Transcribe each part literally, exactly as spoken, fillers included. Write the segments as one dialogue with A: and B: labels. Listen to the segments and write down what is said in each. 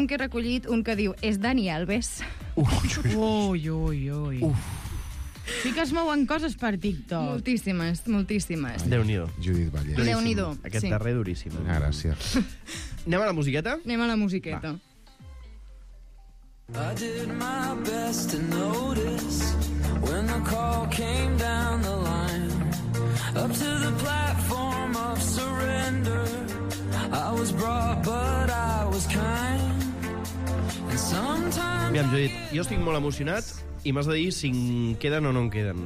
A: que he recollit un que diu és Dani Alves.
B: Ui, ui, ui. Uf. Sí que es mouen coses per TikTok.
A: Moltíssimes, moltíssimes.
C: Déu-n'hi-do.
D: Judit Vallès.
A: Déu-n'hi-do.
C: Aquest
A: sí.
C: darrer duríssim.
D: Ah, gràcies.
C: Anem a la musiqueta?
A: Anem a la musiqueta.
E: I did my best to notice when the call came down the line up to the platform of surrender. I was brought but I was kind and sometimes
C: Aviam, Judit, jo estic molt emocionat i m'has de dir si en queden o no en queden.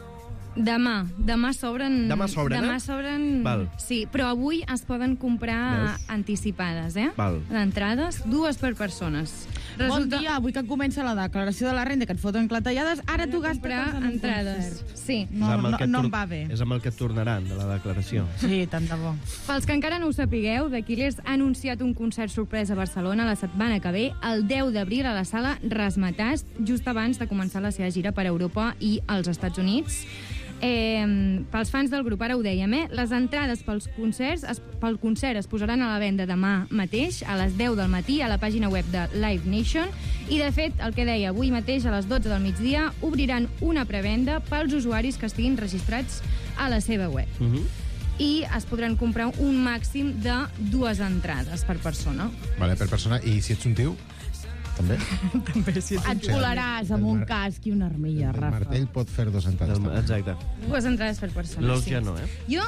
A: Demà, demà s'obren...
C: Demà s'obren,
A: demà
C: eh?
A: s'obren...
C: Val.
A: Sí, però avui es poden comprar
C: Veus?
A: anticipades, eh?
C: Val.
A: D'entrades, dues per persones.
B: Bon dia, avui que comença la declaració de la renda, que et foten clatellades, ara tu gastes
A: comprar
B: en un
A: entrades.
B: concert.
A: Sí.
B: No,
C: És amb el
B: no,
C: que et
B: no
C: tor-
B: em va bé.
C: És amb el que et tornaran, de la declaració.
B: Sí, tant de bo.
A: Pels que encara no ho sapigueu, The Killers ha anunciat un concert sorpresa a Barcelona la setmana que ve, el deu d'abril, a la sala Razzmatazz, just abans de començar la seva gira per Europa i als Estats Units. Eh, pels fans del grup, ara ho dèiem, eh? Les entrades pels concerts, es, pel concert es posaran a la venda demà mateix, a les deu del matí, a la pàgina web de Live Nation, i de fet, el que deia, avui mateix a les dotze del migdia obriran una prevenda pels usuaris que estiguin registrats a la seva web.
C: Uh -huh.
A: I es podran comprar un màxim de dues entrades per persona.
D: Vale, per persona. I si ets un tio? També?
B: També, si et colaràs amb un casc i una armilla,
D: El
B: Rafa.
D: martell pot fer dos entrades.
C: Del-
D: també.
C: Exacte.
A: Dues entrades per persona.
C: L'os
A: sí.
C: ja no, eh?
A: Jo,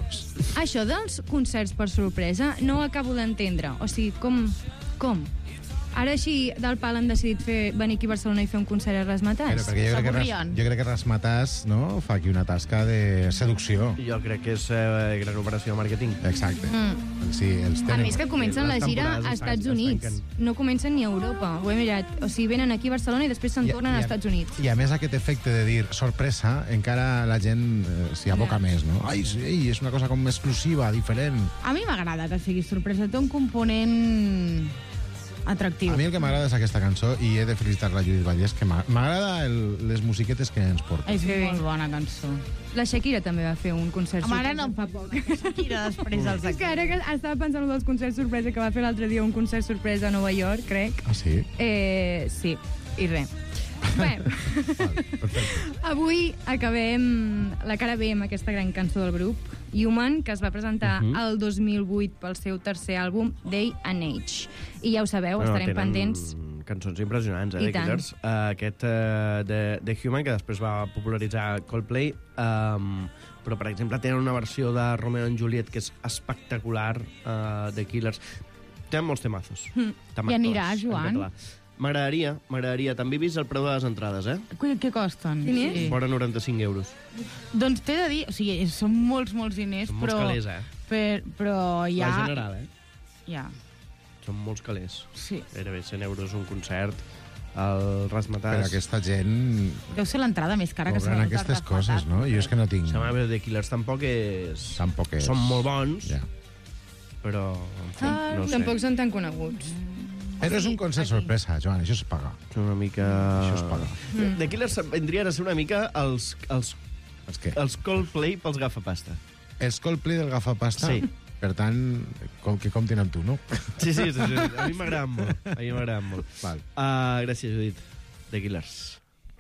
A: això dels concerts per sorpresa, no ho acabo d'entendre. O sigui, com... com? Ara així del pal han decidit fer, venir aquí a Barcelona i fer un concert a
D: Però
A: Razzmatazz.
D: perquè jo crec, que, Ras-
B: S'avorrien.
D: jo crec que Razzmatazz, no, fa aquí una tasca de seducció.
C: Jo crec que és eh, gran operació de màrqueting.
D: Exacte.
A: Mm.
D: Sí, els
A: A
D: tenen.
A: més que comencen la
C: Les
A: gira
C: temporades
A: a
C: es
A: Estats
C: tanquen- es
A: Units.
C: tanquen.
A: No comencen ni a Europa. Ho he mirat. O sigui, venen aquí a Barcelona i després se'n
D: I-
A: tornen
D: i
A: a Estats Units.
D: I a més aquest efecte de dir sorpresa, encara la gent eh, s'hi aboca
A: Ja.
D: més, no? Ai, sí, és una cosa com exclusiva, diferent.
B: A mi m'agrada que sigui sorpresa, té un component atractiu.
D: A mi el que m'agrada és aquesta cançó i he de felicitar la Judit Vallès, que m'a- m'agrada el- les musiquetes que ens porta.
B: És
A: Que bé.
B: molt bona cançó.
A: La Shakira també va fer un concert
B: Home, ara
A: sorpresa
B: no
A: fa poc.
B: Shakira després dels
A: És que ara que estava pensant en dels concerts sorpresa, que va fer l'altre dia un concert sorpresa a Nova York, crec.
D: Ah, sí?
A: Eh, sí, i res. Bé,
D: Val, perfecte.
A: avui acabem la cara B amb aquesta gran cançó del grup, Human, que es va presentar
C: Uh -huh.
A: el dos mil vuit pel seu tercer àlbum, Day and Age. I ja ho sabeu, estarem
C: tenen
A: pendents.
C: cançons impressionants, eh,
A: I
C: de
A: tant.
C: Killers. Uh, aquest uh, de, de Human, que després va popularitzar Coldplay, um, però, per exemple, tenen una versió de Romeo and Juliet que és espectacular, uh, de Killers. Tenen molts temazos.
A: Mm.
C: Temazos,
B: I anirà,
C: en
B: Joan?
C: català. M'agradaria, m'agradaria. També he vist el preu de les entrades, eh?
B: Què, què costen?
A: Quin és?
C: Fora noranta-cinc euros.
B: Doncs t'he de dir, o sigui, són molts, molts diners,
C: Són molts
B: però...
C: calés, eh?
B: Per, però
C: Ja.
B: ja...
C: La general, eh?
B: Ja,
C: Són molts calés.
B: sí.
C: Gairebé cent euros un concert. El Razzmatazz...
D: Però aquesta gent
B: Deu ser l'entrada més cara que s'ha
D: cobren
B: venut al
D: aquestes
B: Razzmatazz.
D: coses, no? Jo és que no tinc...
C: Sembla que de Killers tampoc és...
D: Tampoc és...
C: Són molt bons,
D: Ja.
C: però, en fi,
A: Ah,
C: no ho sé.
A: tampoc són tan coneguts.
D: Però és un concert sorpresa, Joan, això es paga.
C: És una mica...
D: Això es paga.
C: Mm. The Killers vendrien a ser una mica els, els,
D: És que
C: els Coldplay pels gafapasta.
D: els Coldplay del gafapasta,
C: Sí.
D: per tant, com que comptin amb tu, no?
C: Sí, sí, sí, sí. A mi m'agraden molt. A mi m'agraden molt.
D: Val.
C: Uh, gràcies, Judit. The Killers.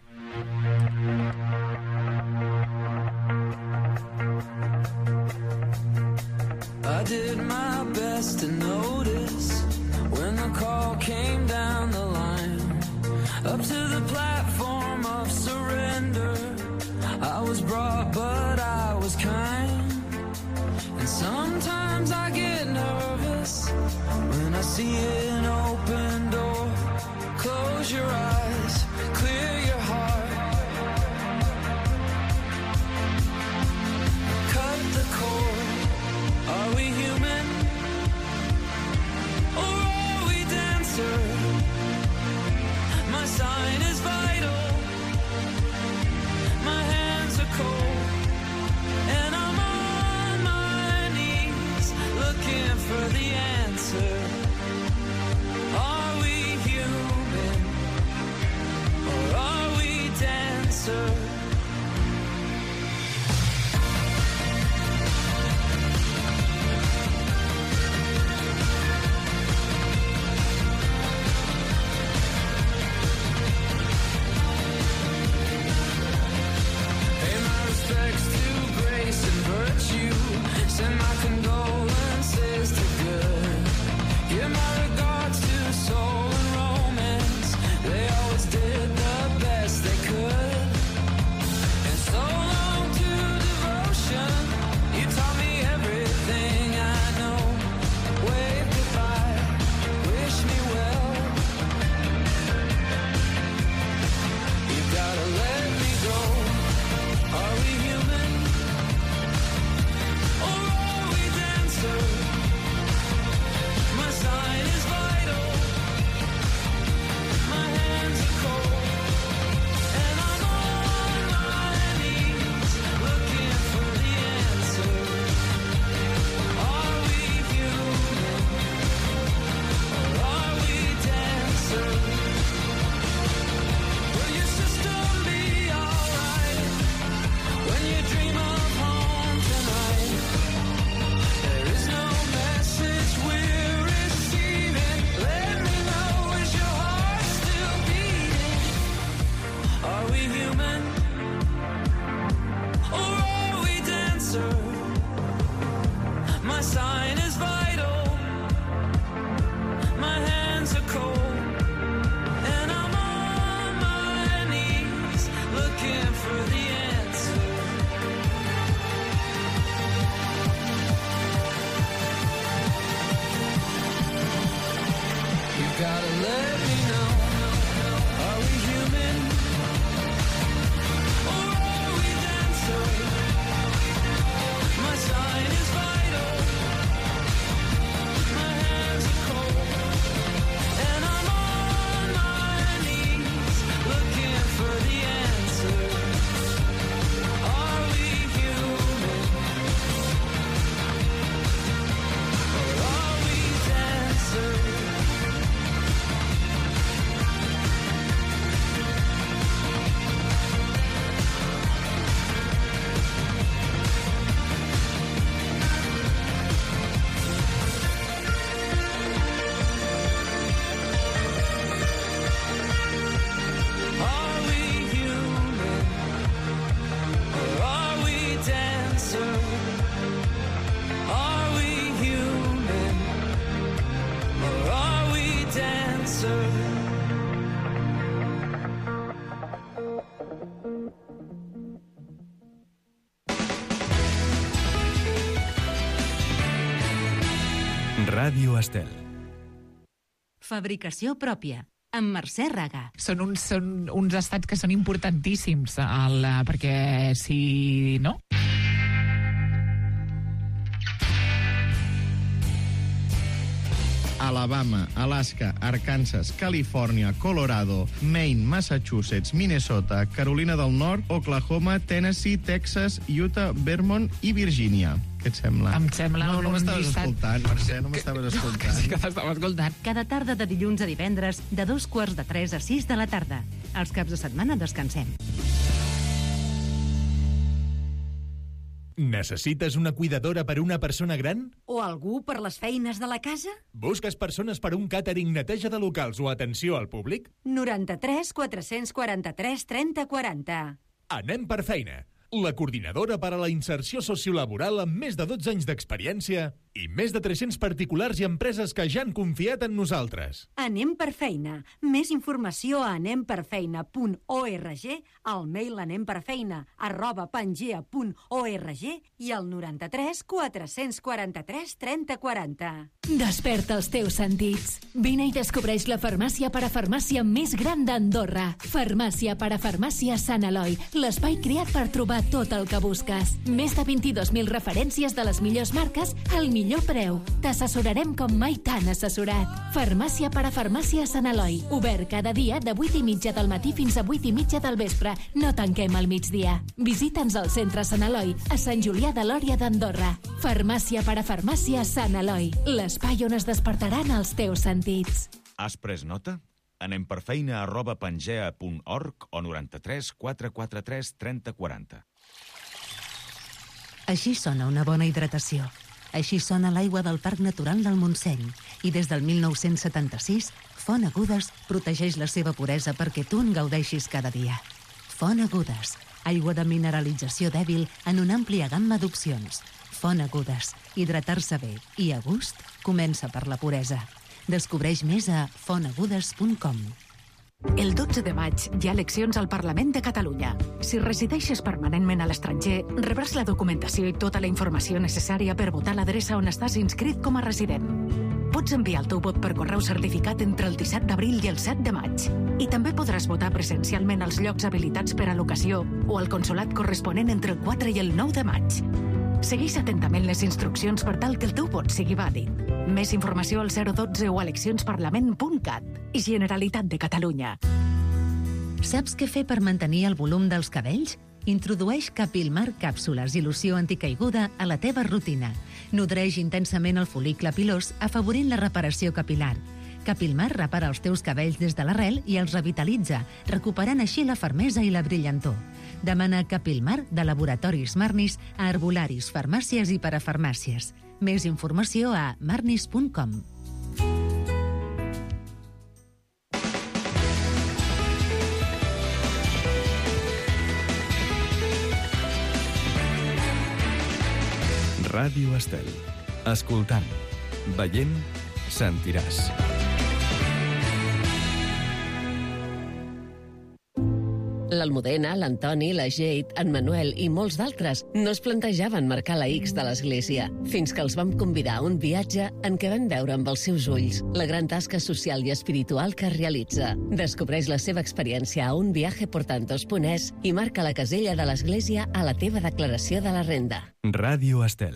E: I did my best to notice when the call came down the line up to the platform of surrender. I was brought but I was kind, and sometimes I get nervous when I see an open door. Close your eyes, clear your heart, cut the cord. Are we human, or are we dancer? My sign is vital, my hands are cold, and I'm on my knees looking for the answer. Are we human, or are we dancer? answer.
F: Ràdio Estel.
G: Fabricació pròpia, amb Mercè Raga.
H: Són uns, són uns estats que són importantíssims, el, perquè si... no?
D: Alabama, Alaska, Arkansas, Califòrnia, Colorado, Maine, Massachusetts, Minnesota, Carolina del Nord, Oklahoma, Tennessee, Texas, Utah, Vermont i Virgínia. Què et sembla?
H: Em sembla
D: no, no
H: un
D: m'estaves
H: llistat...
D: escoltant, Mercè, no m'estaves escoltant.
H: Sí que t'estava escoltant.
G: Cada tarda de dilluns a divendres, de dos quarts de tres a sis de la tarda. Els caps de setmana descansem.
F: Necessites una cuidadora per una persona gran?
G: O algú per les feines de la casa?
F: Busques persones per un càtering, neteja de locals o atenció al públic?
G: noranta-tres quatre-cents quaranta-tres trenta quaranta.
F: Anem per feina. La coordinadora per a la inserció sociolaboral amb més de dotze anys d'experiència i més de tres-cents particulars i empreses que ja han confiat en nosaltres.
G: Anem per feina. Més informació a anem per feina punt org, al mail anemperfeina arroba pangea punt org i al noranta-tres quatre-cents quaranta-tres trenta quaranta.
I: Desperta els teus sentits. Vine i descobreix la farmàcia parafarmàcia més gran d'Andorra. Farmàcia parafarmàcia Sant Eloi, l'espai creat per trobar tot el que busques. Més de vint-i-dos mil referències de les millors marques al millor preu. T'assessorarem com mai t'han assessorat. Farmàcia parafarmàcia Sant Eloi. Obert cada dia de vuit i mitja del matí fins a vuit i mitja del vespre. No tanquem al migdia. Visita'ns al centre Sant Eloi, a Sant Julià de Lòria d'Andorra. Farmàcia parafarmàcia Sant Eloi. L'espai on es despertaran els teus sentits.
J: Has pres nota? Anem per feina arroba pangea punt org o noranta-tres quatre quatre tres trenta quaranta.
G: Així sona una bona hidratació. Així sona l'aigua del Parc Natural del Montseny. I des del mil nou-cents setanta-sis, Font Agudes protegeix la seva puresa perquè tu en gaudeixis cada dia. Font Agudes, aigua de mineralització dèbil en una àmplia gamma d'opcions. Font Agudes, hidratar-se bé i a gust comença per la puresa. Descobreix més a font agudes punt com.
K: El dotze de maig hi ha eleccions al Parlament de Catalunya. Si resideixes permanentment a l'estranger, rebràs la documentació i tota la informació necessària per votar a l'adreça on estàs inscrit com a resident. Pots enviar el teu vot per correu certificat entre el disset d'abril i el set de maig. I també podràs votar presencialment als llocs habilitats per a l'ocasió o al consolat corresponent entre el quatre i el nou de maig. Segueix atentament les instruccions per tal que el teu vot sigui vàlid. Més informació al zero dotze o eleccions parlament punt cat. Generalitat de Catalunya.
G: Saps què fer per mantenir el volum dels cabells? Introdueix Capilmar càpsules i loció anticaiguda a la teva rutina. Nodreix intensament el fol·licle pilós, afavorint la reparació capilar. Capilmar repara els teus cabells des de l'arrel i els revitalitza, recuperant així la fermesa i la brillantor. Demana Capilmar de Laboratoris Marnis a herbolaris, farmàcies i parafarmàcies. Més informació a marnis punt com.
F: Ràdio Estel. Escoltant, veient, sentiràs.
L: L'Almudena, l'Antoni, la Jade, en Manuel i molts d'altres no es plantejaven marcar la X de l'església, fins que els vam convidar a un viatge en què van veure amb els seus ulls la gran tasca social i espiritual que realitza. Descobreix la seva experiència a un viaje por tantos punt es i marca la casella de l'església a la teva declaració de la renda.
F: Ràdio Estel.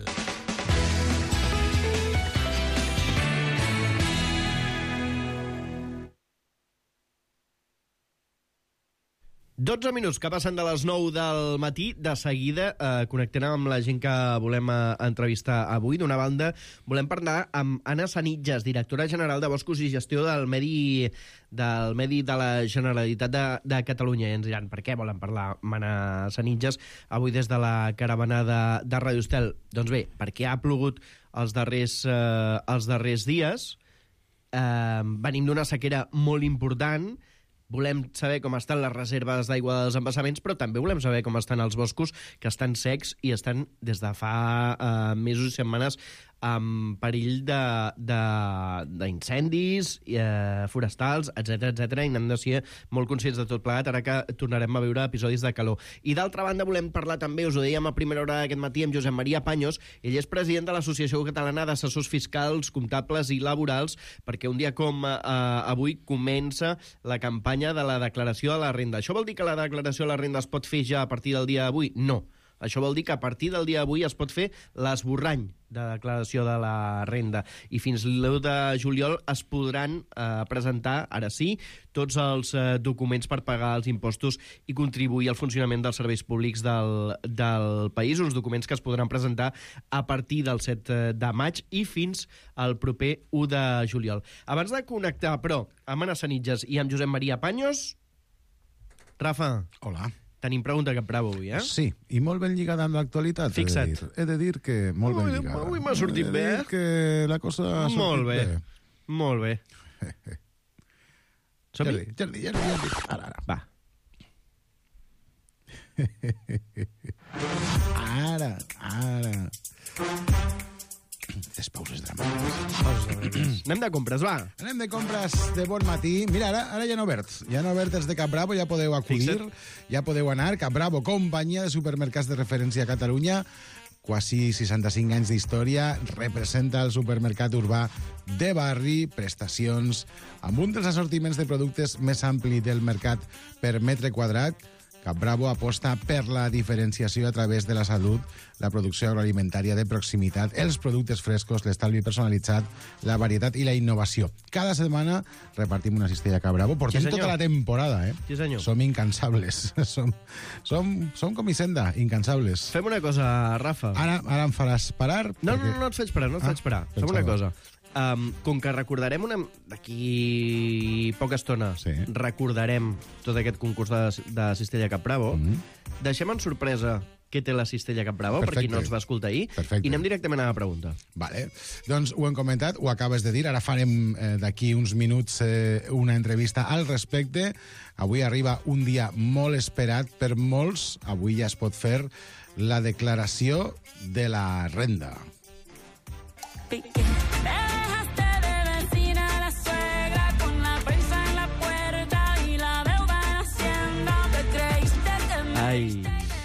C: dotze minuts que passen de les nou del matí. De seguida eh, connectem amb la gent que volem eh, entrevistar avui. D'una banda, volem parlar amb Anna Sanitges, directora general de Boscos i Gestió del Medi, del Medi de la Generalitat de, de Catalunya. I ens diran per què volen parlar amb Anna Sanitges avui des de la caravana de, de Radio Estel. Doncs bé, perquè ha plogut els darrers, eh, els darrers dies. Eh, venim d'una sequera molt important. Volem saber com estan les reserves d'aigua dels embassaments, però també volem saber com estan els boscos, que estan secs i estan des de fa eh, mesos i setmanes amb perill d'incendis, eh, forestals, etcètera, etcètera, i n'hem de ser molt conscients de tot plegat, ara que tornarem a viure episodis de calor. I d'altra banda volem parlar també, us ho dèiem a primera hora d'aquest matí, amb Josep Maria Paños. Ell és president de l'Associació Catalana d'Assessors Fiscals, Comptables i Laborals, perquè un dia com eh, avui comença la campanya de la declaració de la renda. Això vol dir que la declaració de la renda es pot fer ja a partir del dia d'avui? No. Això vol dir que a partir del dia d'avui es pot fer l'esborrany de declaració de la renda i fins l'u de juliol es podran eh, presentar, ara sí, tots els eh, documents per pagar els impostos i contribuir al funcionament dels serveis públics del, del país, uns documents que es podran presentar a partir del set de maig i fins al proper u de juliol. Abans de connectar, però, amb Anna Sanitges i amb Josep Maria Paños, Rafa.
M: Hola.
C: Tenim pregunta cap bravo avui, eh?
M: Sí, i molt ben lligada amb l'actualitat.
C: Fixa't.
M: He de dir, he de dir que molt ben lligada.
C: Avui m'ha sortit bé, eh?
M: Que la cosa ha sortit
C: molt bé.
M: bé.
C: Molt bé. Som-hi?
M: Jordi, Jordi, Jordi. Ara, ara.
C: Va.
M: Ara, ara. Les pauses dramàtiques.
C: Anem de compres, va.
M: Anem de compres de bon matí. Mira, ara, ara ja han obert. Ja han obert els de Cap Bravo, ja podeu acudir, Fixa't. ja podeu anar. Cap Bravo, companyia de supermercats de referència a Catalunya, quasi seixanta-cinc anys d'història, representa el supermercat urbà de barri, prestacions, amb un dels assortiments de productes més ampli del mercat per metre quadrat. Cap Bravo aposta per la diferenciació a través de la salut, la producció agroalimentària de proximitat, els productes frescos, l'estalvi personalitzat, la varietat i la innovació. Cada setmana repartim una cistella Cap Bravo. Portem sí, tota la temporada, eh?
C: Sí, senyor.
M: Som incansables. som, som, som com Hisenda, incansables.
C: Fem una cosa, Rafa.
M: Ara, ara em faràs parar.
C: No,
M: perquè...
C: no, no et faig parar, no et ah, faig parar. Fem una cosa. Um, com que recordarem una... d'aquí poca estona sí. recordarem tot aquest concurs de, de Cistella Cap Bravo, mm-hmm. deixem en sorpresa què té la Cistella Cap Bravo, Perfecte. per qui no ens va escoltar ahir, Perfecte. i anem directament a la pregunta.
M: Vale. Doncs ho hem comentat, ho acabes de dir, ara farem eh, d'aquí uns minuts eh, una entrevista al respecte. Avui arriba un dia molt esperat per molts, avui ja es pot fer la declaració de la renda.
C: Ai.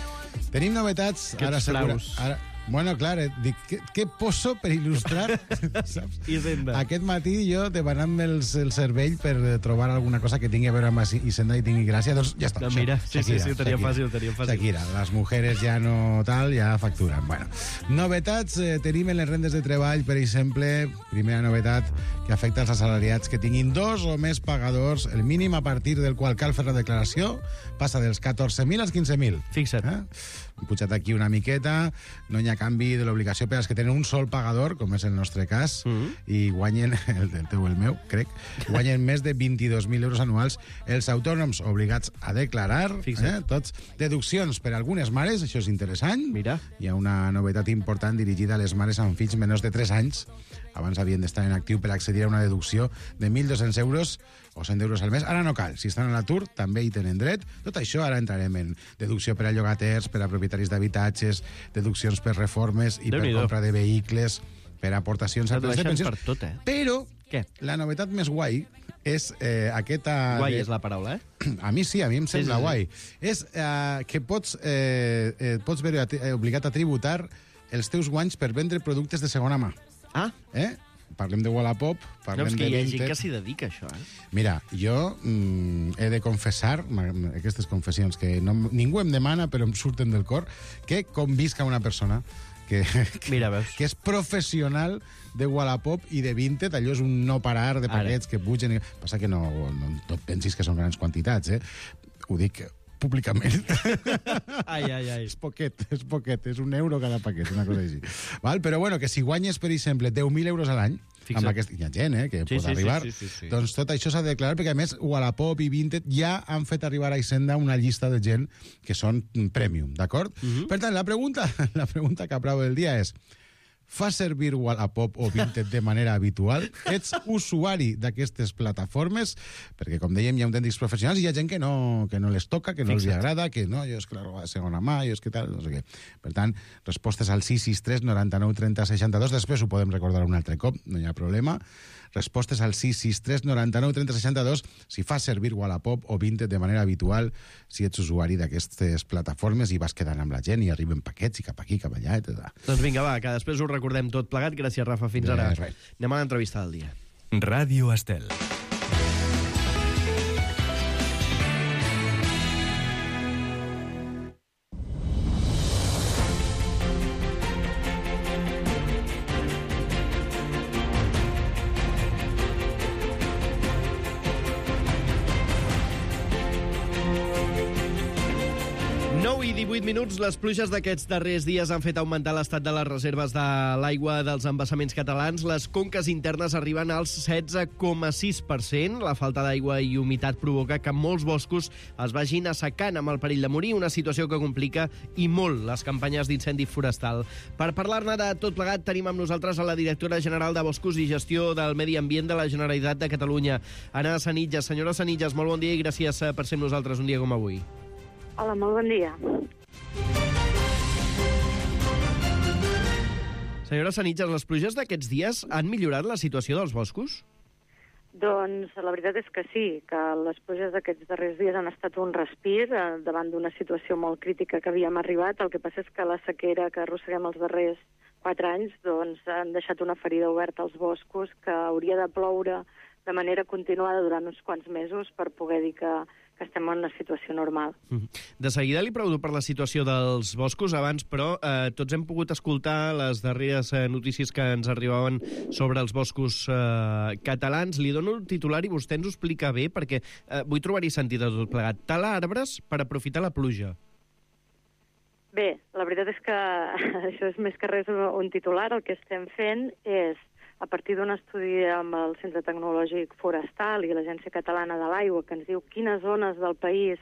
M: Tenim novetats.
C: Que ara segura,
M: ara, bueno, clar, eh, dic, què, què poso per il·lustrar? Saps?
C: Hisenda.
M: Aquest matí jo demanant-me el, el cervell per trobar alguna cosa que tingui a veure amb Hisenda i tingui gràcia, doncs ja està.
C: No, mira, sí, Shakira, sí, sí, ho tenia Shakira. fàcil, ho tenia fàcil.
M: Shakira, les mujeres ja no tal, ja facturen. Bueno, novetats eh, tenim en les rendes de treball, per exemple, primera novetat que afecta els assalariats que tinguin dos o més pagadors, el mínim a partir del qual cal fer la declaració passa dels catorze mil als quinze mil.
C: Fixa't.
M: Eh? Hem pujat aquí una miqueta, no hi ha canvi de l'obligació per als que tenen un sol pagador, com és el nostre cas, mm-hmm. i guanyen, el, el teu el meu, crec, guanyen més de vint-i-dos mil euros anuals els autònoms obligats a declarar, eh, tots. Deduccions per a algunes mares, això és interessant.
C: Mira.
M: Hi ha una novetat important dirigida a les mares amb fills menors de tres anys. Abans havien d'estar en actiu per accedir a una deducció de mil dos-cents euros o cent euros al mes. Ara no cal. Si estan a l'atur, també hi tenen dret. Tot això ara entrarem en deducció per a llogaters, per a propietaris d'habitatges, deduccions per reformes i per compra de vehicles, per aportacions a plans de pensions.
C: Per tot, eh?
M: Però
C: Què?
M: La novetat més guai és eh, aquesta...
C: Guai
M: de...
C: és la paraula, eh?
M: A mi sí, a mi em sembla sí, sí, sí. guai. És eh, que pots, eh, eh, pots veure obligat a tributar els teus guanys per vendre productes de segona mà.
C: Ah.
M: Eh? Parlem de Wallapop, parlem
C: no, és que
M: de
C: hi ha
M: Vinted.
C: gent que s'hi dedica, això, eh?
M: Mira, jo mm, he de confessar, aquestes confessions que no, ningú em demana, però em surten del cor, que convisca una persona que, que,
C: Mira, veus.
M: que és professional de Wallapop i de Vinted, allò és un no parar de paquets Ara. que pugen. Passa que no, no, no pensis que són grans quantitats, eh? Ho dic públicament.
C: Ai, ai, ai.
M: És poquet, és poquet, és un euro cada paquet, una cosa així. Val? Però bueno, que si guanyes, per exemple, deu mil euros a l'any, amb aquest, hi ha gent eh, que
C: sí,
M: pot
C: sí,
M: arribar,
C: sí, sí, sí, sí.
M: doncs tot això s'ha de declarar, perquè a més Wallapop i Vinted ja han fet arribar a Hisenda una llista de gent que són premium, d'acord? Uh-huh. Per tant, la pregunta, la pregunta que aprova del dia és: fa servir Wallapop o Vinted de manera habitual? Ets usuari d'aquestes plataformes? Perquè, com dèiem, hi ha autèntics professionals i hi ha gent que no, que no les toca, que no els agrada, que no, jo és que la roba de segona mà, jo és que tal, no sé què. Per tant, respostes al sis sis tres noranta-nou trenta seixanta-dos. Després ho podem recordar un altre cop, no hi ha problema. Respostes al sis sis tres noranta-nou trenta seixanta-dos si fas servir Wallapop o Vinted de manera habitual, si ets usuari d'aquestes plataformes i vas quedant amb la gent i arriben paquets i cap aquí, cap allà, etcètera.
C: Doncs vinga, va, que després ho recordem tot plegat. Gràcies, Rafa. Fins ara.
M: Res.
C: Anem a l'entrevista del dia.
N: Ràdio Estel.
C: nou i divuit minuts, les pluges d'aquests darrers dies han fet augmentar l'estat de les reserves de l'aigua dels embassaments catalans. Les conques internes arriben al setze coma sis per cent. La falta d'aigua i humitat provoca que molts boscos es vagin assecant amb el perill de morir, una situació que complica i molt les campanyes d'incendi forestal. Per parlar-ne de tot plegat tenim amb nosaltres a la directora general de Boscos i Gestió del Medi Ambient de la Generalitat de Catalunya, Anna Sanitges. Senyora Sanitges, molt bon dia i gràcies per ser amb nosaltres un dia com avui.
O: Hola, molt bon dia.
C: Senyora Sanitges, les pluges d'aquests dies han millorat la situació dels boscos?
O: Doncs la veritat és que sí, que les pluges d'aquests darrers dies han estat un respir eh, davant d'una situació molt crítica que havíem arribat. El que passa és que la sequera que arrosseguem els darrers quatre anys doncs, han deixat una ferida oberta als boscos que hauria de ploure de manera continuada durant uns quants mesos per poder dir que, que estem en una situació normal.
C: De seguida li pregunto per la situació dels boscos. Abans, però, eh, tots hem pogut escoltar les darreres eh, notícies que ens arribaven sobre els boscos eh, catalans. Li dono el titular i vostè ens ho explica bé, perquè eh, vull trobar-hi sentit a tot plegat. Talar arbres per aprofitar la pluja.
O: Bé, la veritat és que això és més que res un titular. El que estem fent és, a partir d'un estudi amb el Centre Tecnològic Forestal i l'Agència Catalana de l'Aigua, que ens diu quines zones del país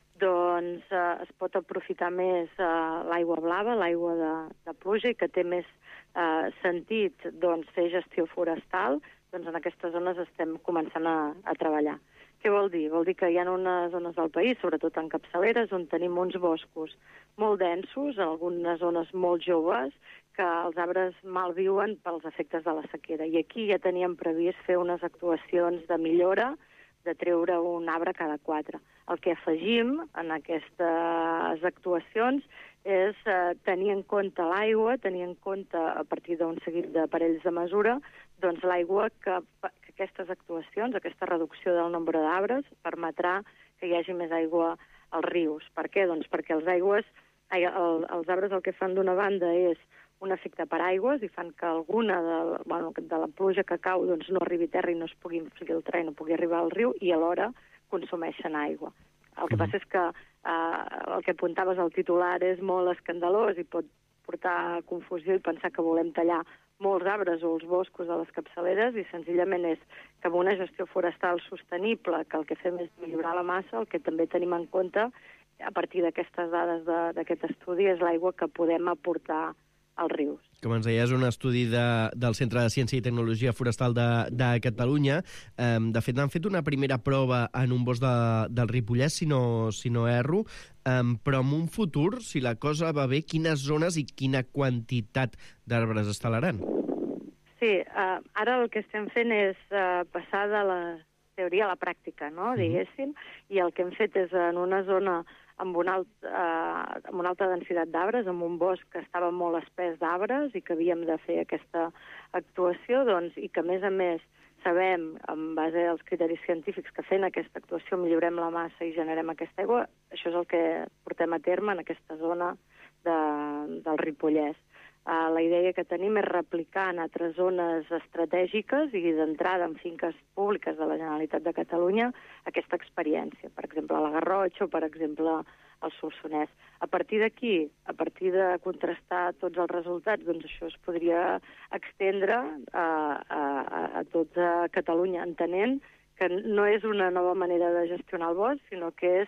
O: doncs, eh, es pot aprofitar més eh, l'aigua blava, l'aigua de, de pluja, i que té més eh, sentit doncs, fer gestió forestal, doncs en aquestes zones estem començant a, a treballar. Què vol dir? Vol dir que hi ha unes zones del país, sobretot en capçaleres, on tenim uns boscos molt densos, algunes zones molt joves, que els arbres malviuen pels efectes de la sequera. I aquí ja teníem previst fer unes actuacions de millora, de treure un arbre cada quatre. El que afegim en aquestes actuacions és eh, tenir en compte l'aigua, tenir en compte, a partir d'un seguit d'aparells de mesura, doncs l'aigua que, que aquestes actuacions, aquesta reducció del nombre d'arbres, permetrà que hi hagi més aigua als rius. Per què? Doncs perquè els aigües, ai, el, els arbres el que fan d'una banda és un efecte paraigües i fan que alguna de, bueno, de la pluja que cau doncs, no arribi a terra i no es pugui filtrar i no pugui arribar al riu, i alhora consumeixen aigua. El que passa és que eh, el que apuntaves al titular és molt escandalós i pot portar confusió i pensar que volem tallar molts arbres o els boscos de les capçaleres, i senzillament és que amb una gestió forestal sostenible, que el que fem és millorar la massa, el que també tenim en compte a partir d'aquestes dades d'aquest estudi és l'aigua que podem aportar als rius.
C: Com ens deia, és un estudi de, del Centre de Ciència i Tecnologia Forestal de, de Catalunya. Um, de fet, han fet una primera prova en un bosc de, del Ripollès, si no, si no erro, um, però en un futur, si la cosa va bé, quines zones i quina quantitat d'arbres es talaran?
O: Sí, uh, ara el que estem fent és uh, passar de la teoria a la pràctica, no?, diguéssim, i el que hem fet és en una zona amb una, alt, eh, amb una alta densitat d'arbres, amb un bosc que estava molt espès d'arbres i que havíem de fer aquesta actuació, doncs, i que, a més a més, sabem, en base als criteris científics, que fent aquesta actuació millorem la massa i generem aquesta aigua. Això és el que portem a terme en aquesta zona de, del Ripollès. Uh, la idea que tenim és replicar en altres zones estratègiques i d'entrada en finques públiques de la Generalitat de Catalunya aquesta experiència, per exemple a la Garrotxa o per exemple al Solsonès. A partir d'aquí, a partir de contrastar tots els resultats, doncs això es podria extendre a, a, a tota Catalunya, entenent que no és una nova manera de gestionar el bosc, sinó que és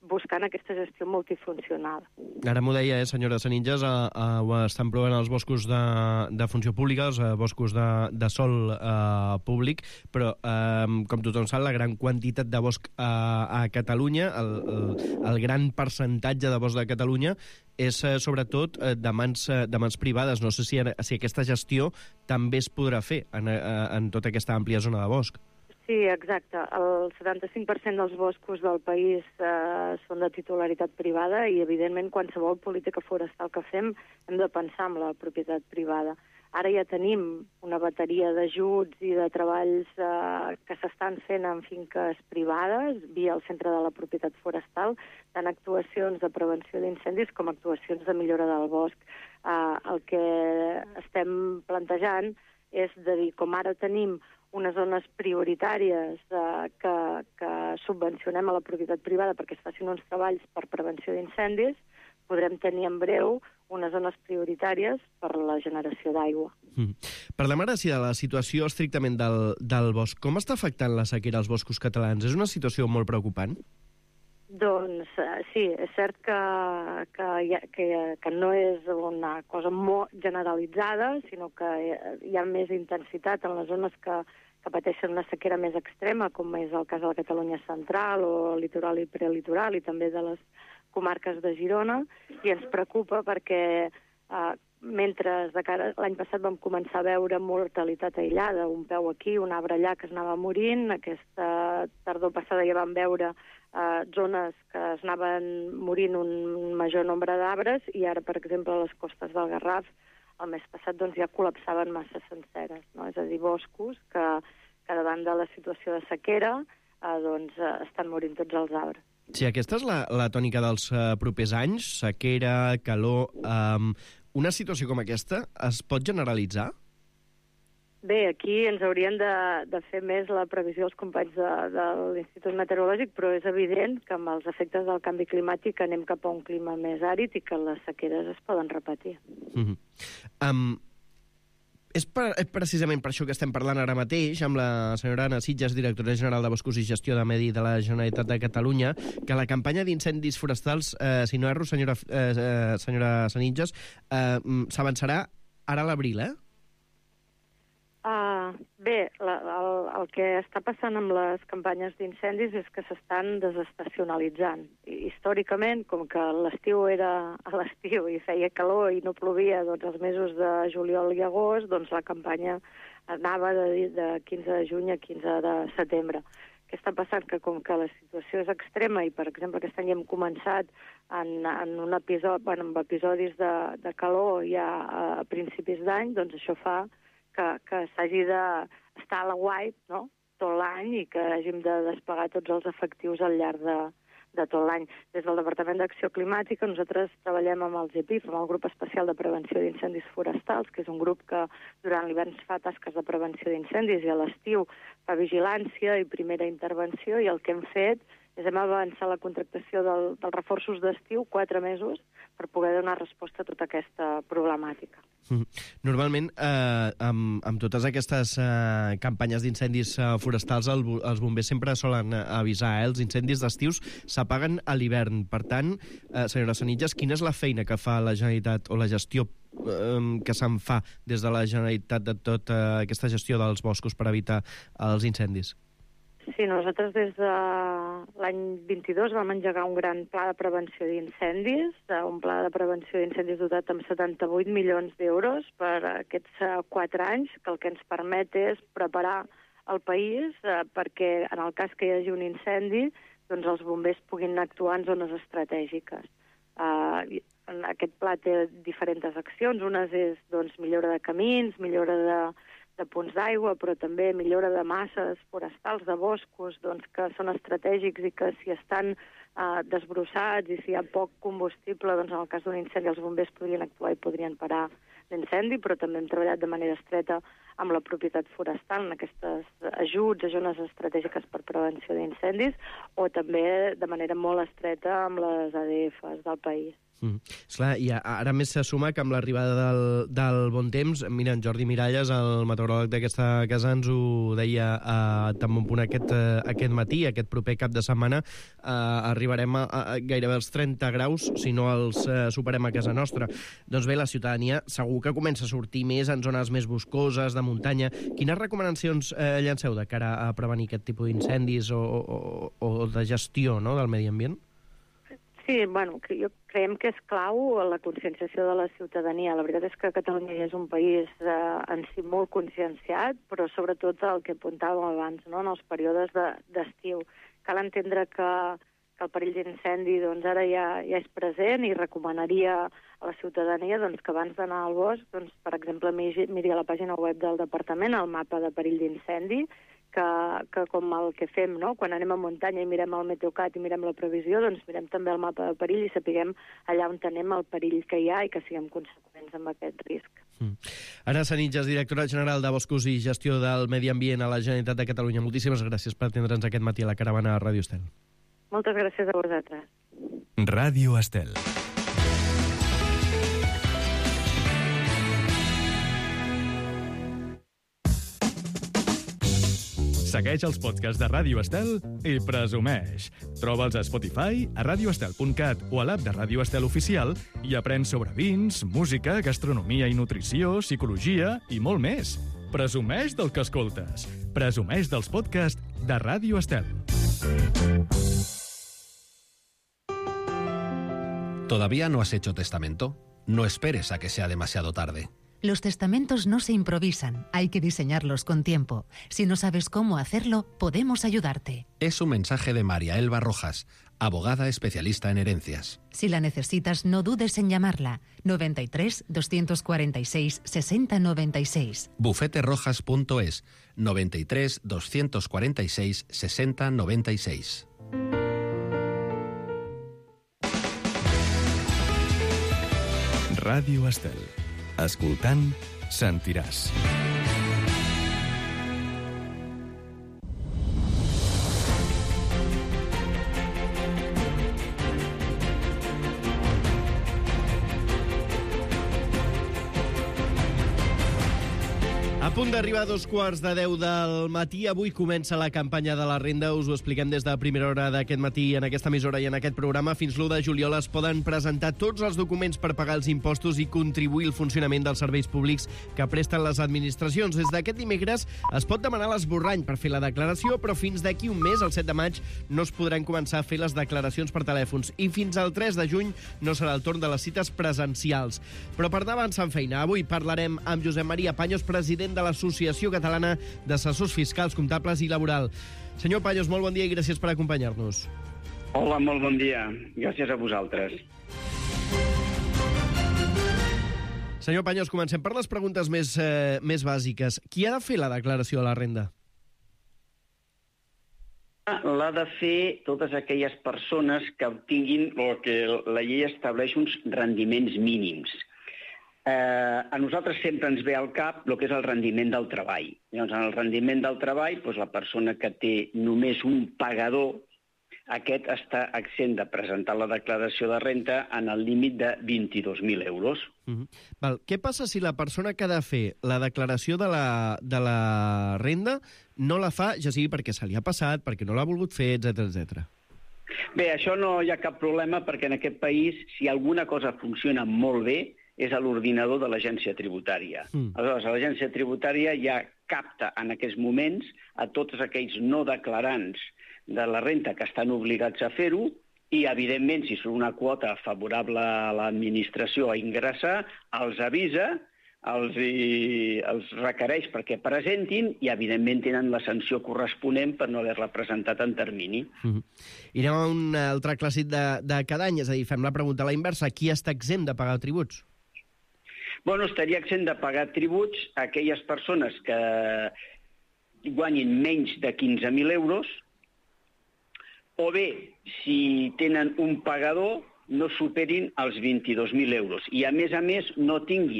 O: buscant aquesta gestió multifuncional.
C: Ara m'ho deia, eh, senyora Senitges, eh, eh, ho estan provant els boscos de, de funció pública, els eh, boscos de, de sol eh, públic, però, eh, com tothom sap, la gran quantitat de bosc eh, a Catalunya, el, el, el gran percentatge de bosc de Catalunya, és eh, sobretot eh, de, mans, eh, de mans privades. No sé si, si aquesta gestió també es podrà fer en, eh, en tota aquesta àmplia zona de bosc.
O: Sí, exacte. El setanta-cinc per cent dels boscos del país eh, són de titularitat privada i, evidentment, qualsevol política forestal que fem hem de pensar en la propietat privada. Ara ja tenim una bateria d'ajuts i de treballs eh, que s'estan fent en finques privades via el Centre de la Propietat Forestal, tant actuacions de prevenció d'incendis com actuacions de millora del bosc. Eh, el que estem plantejant és de dir, com ara tenim unes zones prioritàries eh, que, que subvencionem a la propietat privada perquè es facin uns treballs per prevenció d'incendis, podrem tenir en breu unes zones prioritàries per la generació d'aigua.
C: Mm. Parlem ara sí de la situació estrictament del, del bosc. Com està afectant la sequera als boscos catalans? És una situació molt preocupant?
O: Doncs uh, sí, és cert que, que, ha, que, que no és una cosa molt generalitzada, sinó que hi ha més intensitat en les zones que, que pateixen una sequera més extrema, com és el cas de la Catalunya central o el litoral i prelitoral, i també de les comarques de Girona, i ens preocupa perquè uh, mentre de cara l'any passat vam començar a veure mortalitat aïllada, un peu aquí, un arbre allà que es anava morint, aquesta tardor passada ja vam veure Uh, zones que es anaven morint un major nombre d'arbres i ara, per exemple, a les costes del Garraf el mes passat doncs, ja col·lapsaven massa senceres, no? És a dir, boscos que, que davant de la situació de sequera uh, doncs, uh, estan morint tots els arbres.
C: Sí, aquesta és la, la tònica dels uh, propers anys, sequera, calor... Um, una situació com aquesta es pot generalitzar?
O: Bé, aquí ens haurien de, de fer més la previsió els companys de, de l'Institut Meteorològic, però és evident que amb els efectes del canvi climàtic anem cap a un clima més àrid i que les sequeres es poden repetir.
C: Mm-hmm. um, és, per, és precisament per això que estem parlant ara mateix amb la senyora Anna Sitges, directora general de Boscos i Gestió de Medi de la Generalitat de Catalunya, que la campanya d'incendis forestals, eh, si no erro, senyora, eh, senyora Senitges, eh, s'avançarà ara a l'abril, eh?
O: Uh, bé, la, el, el que està passant amb les campanyes d'incendis és que s'estan desestacionalitzant. I, històricament, com que l'estiu era a l'estiu i feia calor i no plovia, doncs els mesos de juliol i agost, doncs la campanya anava de, de quinze de juny a quinze de setembre. Què està passant? Que com que la situació és extrema i, per exemple, aquest any hem començat en, en un episodi, bueno, amb episodis de, de calor ja a principis d'any, doncs això fa que, que s'hagi d'estar a la guait, no?, tot l'any i que hàgim de desplegar tots els efectius al llarg de, de tot l'any. Des del Departament d'Acció Climàtica nosaltres treballem amb el G P I F, amb el Grup Especial de Prevenció d'Incendis Forestals, que és un grup que durant l'hivern fa tasques de prevenció d'incendis i a l'estiu fa vigilància i primera intervenció, i el que hem fet és hem avançat la contractació del, dels reforços d'estiu quatre mesos per poder donar resposta a tota aquesta problemàtica.
C: Normalment, eh, amb, amb totes aquestes eh, campanyes d'incendis eh, forestals, el, els bombers sempre solen avisar, eh? Els incendis d'estius s'apaguen a l'hivern. Per tant, eh, senyora Senitges, quina és la feina que fa la Generalitat o la gestió eh, que se'n fa des de la Generalitat de tota aquesta gestió dels boscos per evitar els incendis?
O: Sí, nosaltres des de l'any vint-i-dos vam engegar un gran pla de prevenció d'incendis, un pla de prevenció d'incendis dotat amb setanta-vuit milions d'euros per aquests quatre anys, que el que ens permet és preparar el país eh, perquè en el cas que hi hagi un incendi, doncs els bombers puguin actuar en zones estratègiques. Eh, aquest pla té diferents accions, unes és doncs, millora de camins, millora de de punts d'aigua, però també millora de masses forestals, de boscos, doncs, que són estratègics i que si estan eh, desbrossats i si hi ha poc combustible, doncs en el cas d'un incendi els bombers podrien actuar i podrien parar l'incendi, però també hem treballat de manera estreta amb la propietat forestal en aquestes ajuts a zones estratègiques per prevenció d'incendis o també de manera molt estreta amb les A D Fs del país.
C: Mm. Esclar, i ara més se suma que amb l'arribada del, del bon temps, mira, en Jordi Miralles, el meteoròleg d'aquesta casa, ens ho deia a tan bon punt aquest, uh, aquest matí, aquest proper cap de setmana, uh, arribarem a, a gairebé als trenta graus, si no els uh, superem a casa nostra. Doncs bé, la ciutadania segur que comença a sortir més en zones més boscoses, de muntanya. Quines recomanacions uh, llanceu de cara a prevenir aquest tipus d'incendis o, o, o de gestió, no?, del medi ambient?
O: Sí, bueno, jo creiem que és clau la conscienciació de la ciutadania. La veritat és que Catalunya ja és un país eh, en si molt conscienciat, però sobretot el que apuntàvem abans, no?, en els períodes d'estiu. De, Cal entendre que, que el perill d'incendi doncs, ara ja, ja és present i recomanaria a la ciutadania doncs, que abans d'anar al bosc, doncs, per exemple, miri a la pàgina web del Departament el mapa de perill d'incendi, que, que com el que fem, no?, quan anem a muntanya i mirem el Meteocat i mirem la previsió, doncs mirem també el mapa de perill i sapiguem allà on tenem el perill que hi ha i que siguem conseqüents amb aquest risc.
C: Mm. Ara Sanitges, directora general de Boscos i Gestió del Medi Ambient a la Generalitat de Catalunya. Moltíssimes gràcies per atendre'ns aquest matí a la caravana a Ràdio Estel.
O: Moltes gràcies a vosaltres.
N: Ràdio Estel. Segueix els podcasts de Ràdio Estel i presumeix. Troba'ls a Spotify, a radio estel punt cat o a l'app de Ràdio Estel Oficial i aprèn sobre vins, música, gastronomia i nutrició, psicologia i molt més. Presumeix del que escoltes. Presumeix dels podcasts de Ràdio Estel.
P: ¿Todavía no has hecho testamento? No esperes a que sea demasiado tarde.
G: Los testamentos no se improvisan, hay que diseñarlos con tiempo. Si no sabes cómo hacerlo, podemos ayudarte.
P: Es un mensaje de María Elba Rojas, abogada especialista en herencias.
G: Si la necesitas, no dudes en llamarla. noventa y tres, doscientos cuarenta y seis, sesenta noventa y seis.
P: bufete rojas punto es, noventa y tres, doscientos cuarenta y seis, sesenta noventa y seis.
N: Ràdio Estel. Escoltant, sentiràs.
C: A punt d'arribar a dos quarts de deu del matí. Avui comença la campanya de la renda. Us ho expliquem des de primera hora d'aquest matí en aquesta emissora i en aquest programa. Fins l'u de juliol es poden presentar tots els documents per pagar els impostos i contribuir al funcionament dels serveis públics que presten les administracions. Des d'aquest dimecres es pot demanar l'esborrany per fer la declaració, però fins d'aquí un mes, el set de maig, no es podran començar a fer les declaracions per telèfons. I fins al tres de juny no serà el torn de les cites presencials. Però per anar avançant feina, avui parlarem amb Josep Maria Paños, president de l'Associació Catalana d'Assessors Fiscals, Comptables i Laboral. Senyor Paños, molt bon dia i gràcies per acompanyar-nos.
Q: Hola, molt bon dia. Gràcies a vosaltres.
C: Senyor Paños, comencem per les preguntes més, eh, més bàsiques. Qui ha de fer la declaració de la renda?
Q: L'ha de fer totes aquelles persones que obtinguin el que la llei estableix uns rendiments mínims. Eh, a nosaltres sempre ens ve al cap el que és el rendiment del treball. Llavors, en el rendiment del treball, doncs la persona que té només un pagador, aquest està exempt de presentar la declaració de renda en el límit de vint-i-dos mil euros.
C: Uh-huh. Val. Què passa si la persona que ha de fer la declaració de la, de la renda no la fa, ja sigui perquè se li ha passat, perquè no l'ha volgut fer, etcètera, etcètera?
Q: Bé, això no hi ha cap problema, perquè en aquest país, si alguna cosa funciona molt bé, és a l'ordinador de l'agència tributària. Mm. Aleshores, l'agència tributària ja capta en aquests moments a tots aquells no declarants de la renda que estan obligats a fer-ho i, evidentment, si són una quota favorable a l'administració a ingressar, els avisa, els, i, els requereix perquè presentin i, evidentment, tenen la sanció corresponent per no haver-la presentat en termini.
C: Mm. I anem a un altre clàssic de, de cada any, és a dir, fem la pregunta a la inversa. Qui està exempt de pagar tributs?
Q: Bueno, estaria exempt de pagar tributs a aquelles persones que guanyin menys de quinze mil euros o bé, si tenen un pagador, no superin els vint-i-dos mil euros i, a més a més, no tinguin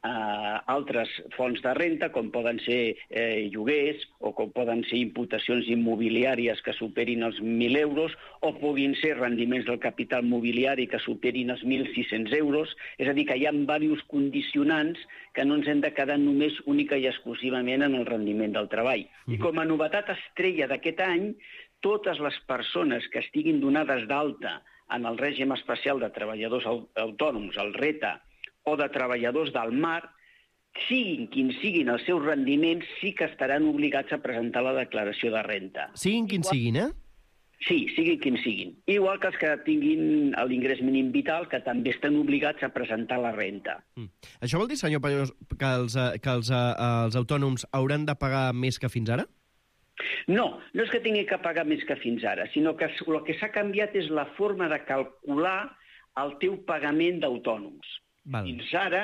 Q: eh, altres fonts de renta, com poden ser eh, lloguers o com poden ser imputacions immobiliàries que superin els mil euros o puguin ser rendiments del capital mobiliari que superin els mil sis-cents euros. És a dir, que hi ha diversos condicionants que no ens hem de quedar només única i exclusivament en el rendiment del treball. I com a novetat estrella d'aquest any, totes les persones que estiguin donades d'alta en el règim especial de treballadors autònoms, el RETA, o de treballadors del mar, siguin quins siguin els seus rendiments, sí que estaran obligats a presentar la declaració de renta.
C: Siguin quins siguin, eh?
Q: Sí, siguin quins siguin. Igual que els que tinguin l'ingrés mínim vital, que també estan obligats a presentar la renta.
C: Mm. Això vol dir, senyor Panyós, que els, que els, els autònoms hauran de pagar més que fins ara?
Q: No, no és que tingui que pagar més que fins ara, sinó que el que s'ha canviat és la forma de calcular el teu pagament d'autònoms.
C: Val.
Q: Fins ara,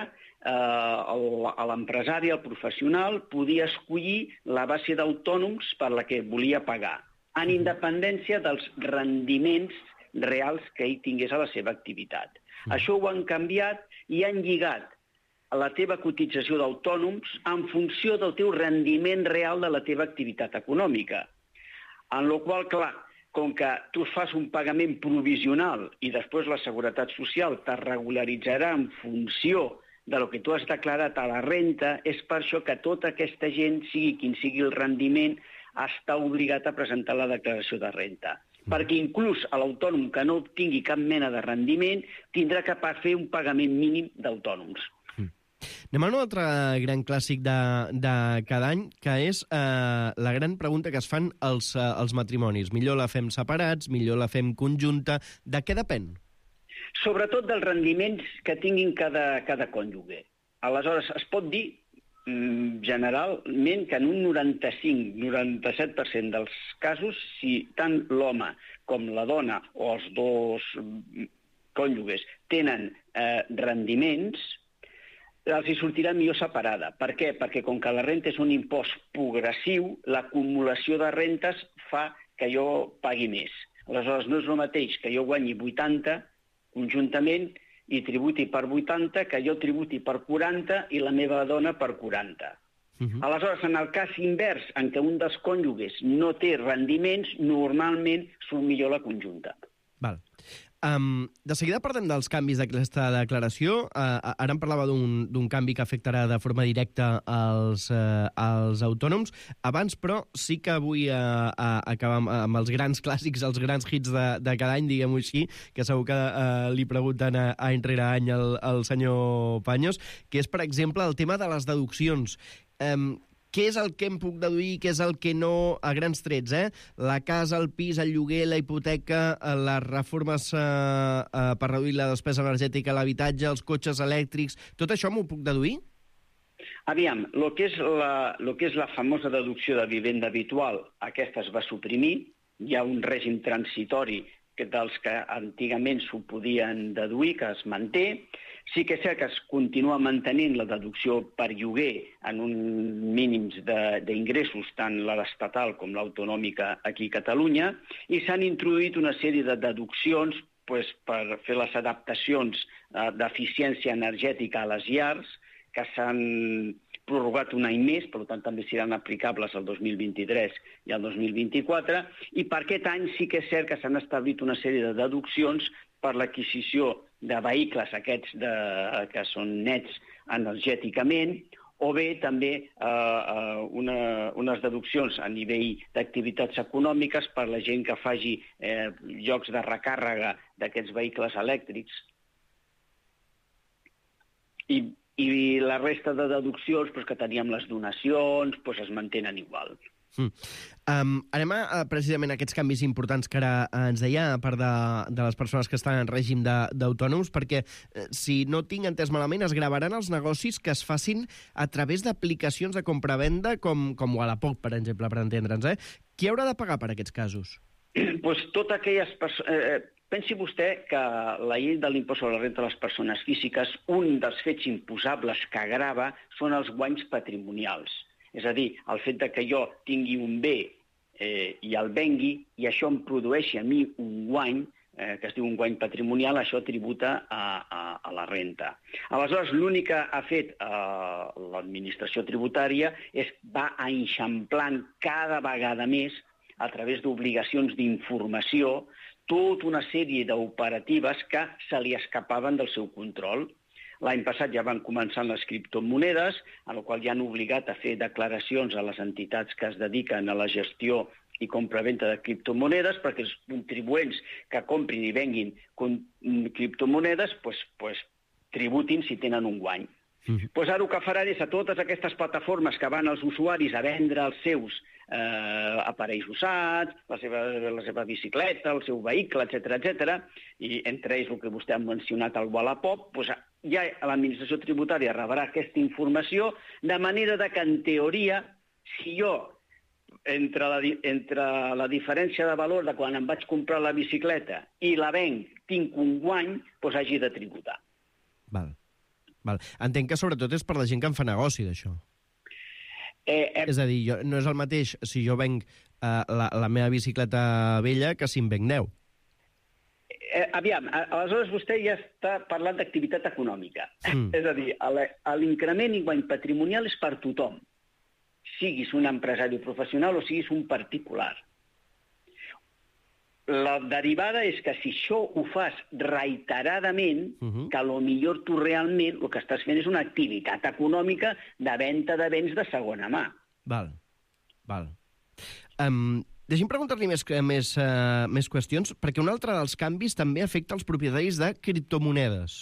Q: eh, l'empresari, el professional, podia escollir la base d'autònoms per la que volia pagar, en independència dels rendiments reals que ell tingués a la seva activitat. Mm. Això ho han canviat i han lligat a la teva cotització d'autònoms en funció del teu rendiment real de la teva activitat econòmica. En la qual, clar, com que tu fas un pagament provisional i després la Seguretat Social te regularitzarà en funció de lo que tu has declarat a la renta, és per això que tota aquesta gent, sigui quin sigui el rendiment, està obligat a presentar la declaració de renta. Perquè inclús a l'autònom que no obtingui cap mena de rendiment tindrà que fer un pagament mínim d'autònoms.
C: Anem a un altre gran clàssic de, de cada any, que és eh, la gran pregunta que es fan els, eh, els matrimonis. Millor la fem separats, millor la fem conjunta. De què depèn?
Q: Sobretot dels rendiments que tinguin cada, cada cònjuge. Aleshores, es pot dir generalment que en un noranta-cinc noranta-set per cent dels casos, si tant l'home com la dona o els dos cònjuges tenen eh, rendiments, els hi sortirà millor separada. Per què? Perquè com que la renta és un impost progressiu, l'acumulació de rentes fa que jo pagui més. Aleshores, no és el mateix que jo guanyi vuitanta conjuntament i tributi per vuitanta, que jo tributi per quaranta i la meva dona per quaranta. Uh-huh. Aleshores, en el cas invers, en què un dels cònjuges no té rendiments, normalment surt millor la conjunta.
C: Val. Um, de seguida parlem dels canvis d'aquesta declaració. Uh, ara em parlava d'un canvi que afectarà de forma directa als, uh, als autònoms. Abans, però, sí que vull uh, uh, acabar amb, amb els grans clàssics, els grans hits de, de cada any, diguem-ho així, que segur que uh, li pregunten a, a any rere any al, al senyor Panyós, que és, per exemple, el tema de les deduccions. Um, Què és el que em puc deduir, què és el que no, a grans trets, eh? La casa, el pis, el lloguer, la hipoteca, les reformes eh, eh, per reduir la despesa energètica a l'habitatge, els cotxes elèctrics... Tot això m'ho puc deduir?
Q: Aviam, el que, és la, lo que és la famosa deducció de vivenda habitual, aquesta es va suprimir. Hi ha un règim transitori que dels que antigament s'ho podien deduir, que es manté. Sí que és cert que es continua mantenint la deducció per lloguer en uns mínims d'ingressos, tant l'estatal com l'autonòmica aquí a Catalunya, i s'han introduït una sèrie de deduccions pues, per fer les adaptacions eh, d'eficiència energètica a les llars, que s'han prorrogat un any més, per tant també seran aplicables el dos mil vint-i-tres i el dos mil vint-i-quatre, i per aquest any sí que és cert que s'han establit una sèrie de deduccions per l'adquisició de vehicles aquests de, que són nets energèticament, o bé també eh, una, unes deduccions a nivell d'activitats econòmiques per la gent que faci eh, llocs de recàrrega d'aquests vehicles elèctrics. I, i la resta de deduccions pues, que teníem les donacions pues, es mantenen igual.
C: Mm. Um, anem a, a precisament a aquests canvis importants que ara ens deia, a part de, de les persones que estan en règim d'autònoms, perquè eh, si no tinc entès malament, es gravaran els negocis que es facin a través d'aplicacions de compra-venda com, com Wallapop, per exemple, per entendre'ns. Eh? Qui haurà de pagar per aquests casos?
Q: Pues tot aquelles persones... Eh, pensi vostè que la llei de l'impost sobre la renta de les persones físiques, un dels fets imposables que grava són els guanys patrimonials. És a dir, el fet de que jo tingui un bé eh, i el vengui i això em produeixi a mi un guany, eh, que es diu un guany patrimonial, això tributa a, a, a la renta. Aleshores, l'únic que ha fet eh, l'administració tributària és va eixamplant cada vegada més, a través d'obligacions d'informació, tota una sèrie d'operatives que se li escapaven del seu control. L'any passat ja van començar les criptomonedes, en el qual ja han obligat a fer declaracions a les entitats que es dediquen a la gestió i compra-venta de criptomonedes, perquè els contribuents que comprin i venguin criptomonedes pues, pues, tributin si tenen un guany. Mm-hmm. Pues ara el que faran és a totes aquestes plataformes que van als usuaris a vendre els seus eh, aparells usats, la seva, la seva bicicleta, el seu vehicle, etcètera, etcètera, i entre ells el que vostè ha mencionat, el Wallapop, pues ja l'administració tributària rebrà aquesta informació, de manera de que, en teoria, si jo, entre la, entre la diferència de valor de quan em vaig comprar la bicicleta i la venc, tinc un guany, doncs hagi de tributar.
C: Val. Val. Entenc que sobretot és per la gent que en fa negoci d'això.
Q: Eh, eh...
C: És a dir, jo, no és el mateix si jo venc eh, la, la meva bicicleta vella que si en venc deu.
Q: Eh, aviam, aleshores vostè ja està parlant d'activitat econòmica. Mm. És a dir, l'increment i guany patrimonial és per tothom. Siguis un empresari professional o siguis un particular. La derivada és que si això ho fas reiteradament, uh-huh. que potser tu realment el que estàs fent és una activitat econòmica de venda de béns de segona mà.
C: Val, val. Um, deixi'm preguntar-li més, més, uh, més qüestions, perquè un altre dels canvis també afecta els propietaris de criptomonedes.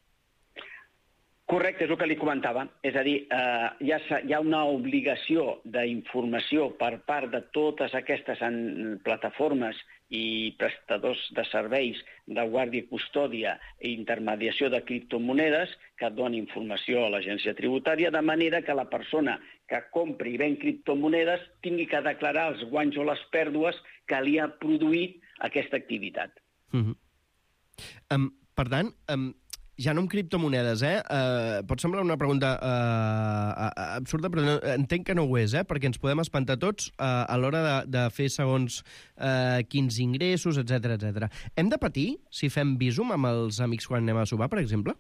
Q: Correcte, és el que li comentava. És a dir, eh, hi, ha, hi ha una obligació d'informació per part de totes aquestes en, plataformes i prestadors de serveis de guàrdia i custòdia i intermediació de criptomonedes que donen informació a l'agència tributària, de manera que la persona que compri i ven criptomonedes tingui que declarar els guanys o les pèrdues que li ha produït aquesta activitat.
C: Uh-huh. Um, per tant, um, ja no amb criptomonedes, eh? Uh, pot semblar una pregunta uh, absurda, però no, entenc que no ho és, eh? Perquè ens podem espantar tots uh, a l'hora de, de fer segons uh, quins ingressos, etcètera, etcètera. Hem de patir si fem Bizum amb els amics quan anem a sopar, per exemple?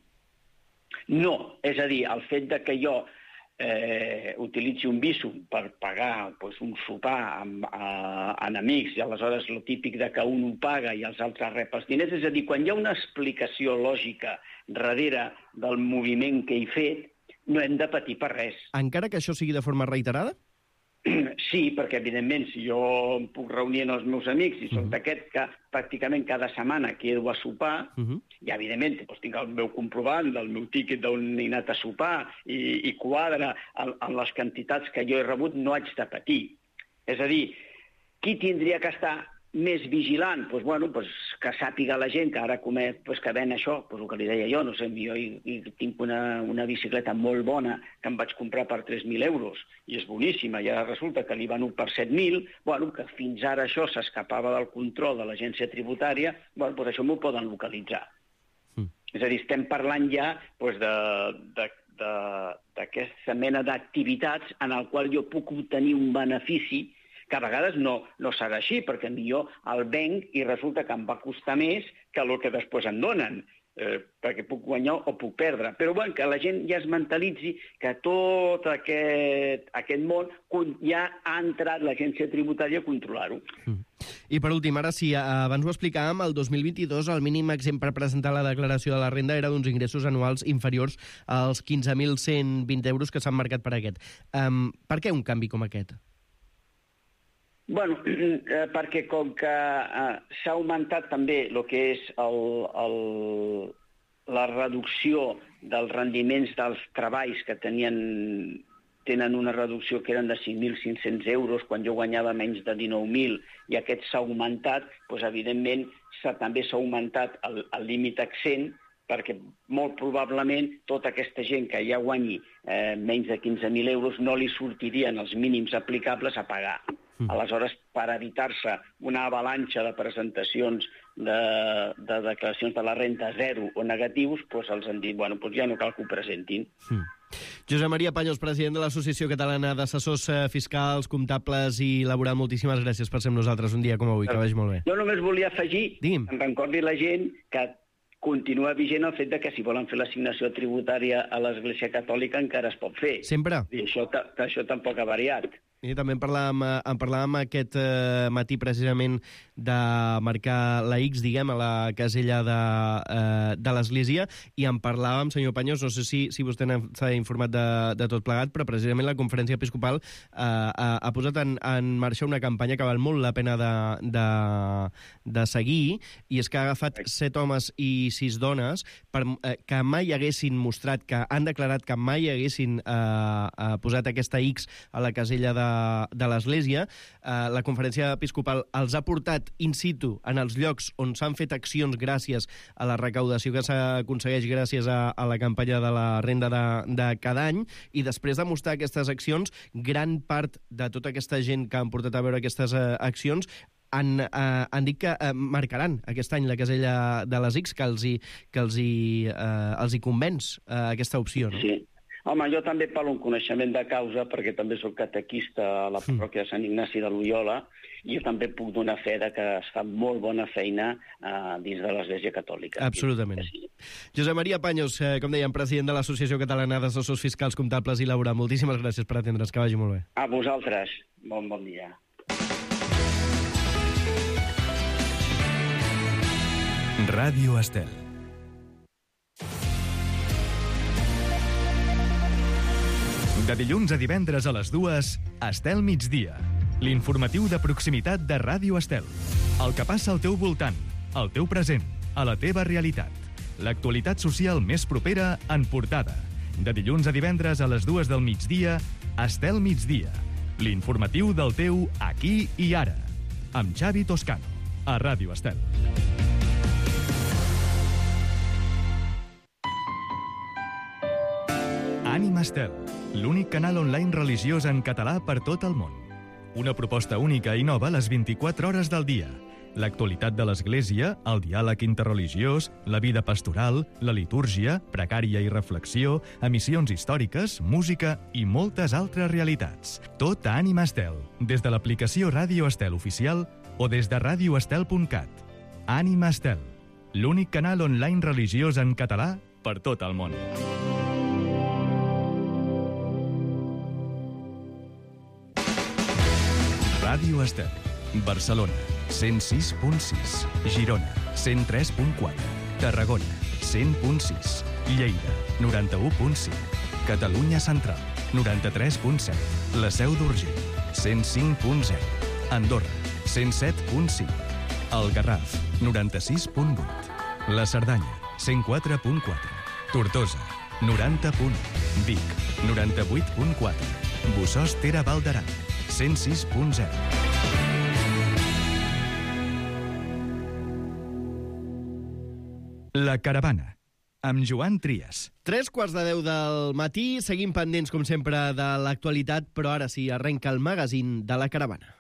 Q: No, és a dir, el fet de que jo eh, utilitzi un Bizum per pagar pues, un sopar amb, a, amb amics, i aleshores el típic de que un ho paga i els altres rep els diners, és a dir, quan hi ha una explicació lògica darrere del moviment que he fet, no hem de patir per res.
C: Encara que això sigui de forma reiterada?
Q: Sí, perquè, evidentment, si jo em puc reunir amb els meus amics i soc uh-huh. d'aquest que pràcticament cada setmana quedo a sopar, uh-huh. i, evidentment, doncs, tinc el meu comprovant del meu tíquet d'on he anat a sopar i, i quadra en, en les quantitats que jo he rebut, no haig de patir. És a dir, qui tindria que estar més vigilant? Pues, bueno, pues, que sàpiga la gent que ara comet, pues, que ven això, pues, el que li deia jo, no sé, jo hi, hi tinc una, una bicicleta molt bona que em vaig comprar per tres mil euros i és boníssima, i ara resulta que li van per set mil, bueno, que fins ara això s'escapava del control de l'agència tributària, bueno, pues això m'ho poden localitzar. Mm. És a dir, estem parlant ja pues, de, de, de, d'aquesta mena d'activitats en el qual jo puc obtenir un benefici que a vegades no, no serà així, perquè millor el venc i resulta que em va costar més que el que després em donen, eh, perquè puc guanyar o puc perdre. Però bueno, que la gent ja es mentalitzi que tot aquest, aquest món ja ha entrat l'agència tributària a controlar-ho.
C: Mm. I per últim, ara sí, abans ho explicàvem, el dos mil vint-i-dos el mínim exempt per presentar la declaració de la renda era d'uns ingressos anuals inferiors als quinze mil cent vint euros que s'han marcat per aquest. Um, per què un canvi com aquest?
Q: Bueno, eh, perquè com que eh, s'ha augmentat també el que és el, el, la reducció dels rendiments dels treballs que tenien, tenen una reducció que eren de cinc mil cinc-cents euros quan jo guanyava menys de dinou mil i aquest s'ha augmentat, doncs evidentment s'ha, també s'ha augmentat el, el límit exempt perquè molt probablement tota aquesta gent que ja guanyi eh, menys de quinze mil euros no li sortirien els mínims aplicables a pagar. Mm. Aleshores, per evitar-se una avalanxa de presentacions de, de declaracions de la renta zero o negatius, doncs els han dit, bueno, doncs ja no cal que ho presentin.
C: Mm. Josep Maria Paños, president de l'Associació Catalana d'Assessors Fiscals, Comptables i Laboral, moltíssimes gràcies per ser amb nosaltres un dia com avui, que vagi molt bé.
Q: Jo només volia afegir,
C: Digui'm.
Q: em recordi la gent que continua vigent el fet de que si volen fer l'assignació tributària a l'Església Catòlica encara es pot fer.
C: Sempre.
Q: I això, això tampoc ha variat.
C: I també en parlàvem, en parlàvem aquest eh, matí precisament de marcar la X, diguem, a la casella de, eh, de l'Església, i en parlàvem, senyor Paños, no sé si, si vostè s'ha informat de, de tot plegat, però precisament la Conferència Episcopal eh, ha, ha posat en, en marxa una campanya que val molt la pena de, de, de seguir, i és que ha agafat set homes i sis dones per, eh, que mai haguessin mostrat, que han declarat que mai haguessin eh, eh, posat aquesta X a la casella de de l'Església. Eh, la Conferència Episcopal els ha portat in situ en els llocs on s'han fet accions gràcies a la recaudació que s'aconsegueix gràcies a, a la campanya de la renda de, de cada any, i després de mostrar aquestes accions, gran part de tota aquesta gent que han portat a veure aquestes eh, accions han, eh, han dit que eh, marcaran aquest any la casella de les X, que els hi, que els hi, eh, els hi convenç eh, aquesta opció, no?
Q: Sí. Home, jo també parlo un coneixement de causa, perquè també soc catequista a la parròquia de Sant Ignasi de Loyola, i jo també puc donar fe de que es fa molt bona feina eh, dins de l'Església Catòlica.
C: Absolutament. Sí. Josep Maria Paños, eh, com dèiem, president de l'Associació Catalana d'Assessors Fiscals, Comptables i Laboral. Moltíssimes gràcies per atendre's, que vagi molt bé.
Q: A vosaltres. Bon, bon dia.
N: Ràdio Estel. De dilluns a divendres a les dues, Estel Migdia. L'informatiu de proximitat de Ràdio Estel. El que passa al teu voltant, al teu present, a la teva realitat. L'actualitat social més propera en portada. De dilluns a divendres a les dues del migdia, Estel Migdia. L'informatiu del teu aquí i ara. Amb Xavi Toscano, a Ràdio Estel. Ànima Estel, l'únic canal online religiós en català per tot el món. Una proposta única i nova a les vint-i-quatre hores del dia. L'actualitat de l'Església, el diàleg interreligiós, la vida pastoral, la litúrgia, pregària i reflexió, emissions històriques, música i moltes altres realitats. Tot a Ànima Estel, des de l'aplicació Ràdio Estel oficial o des de radio estel punt cat. Ànima Estel, l'únic canal online religiós en català per tot el món. Ràdio Estel, Barcelona, cent sis punt sis, Girona, cent tres punt quatre, Tarragona, cent punt sis, Lleida, noranta-u punt cinc, Catalunya Central, noranta-tres punt set, La Seu d'Urgell, cent cinc punt zero, Andorra, cent set punt cinc, El Garraf, noranta-sis punt vuit, La Cerdanya, cent quatre punt quatre, Tortosa, noranta punt u, Vic, noranta-vuit punt quatre, Bossòst Tere Val d'Aran, cent sis punt zero. La Caravana, amb Joan Trias.
C: Tres quarts de deu del matí, seguim pendents, com sempre, de l'actualitat, però ara sí, arrenca el magazín de La Caravana.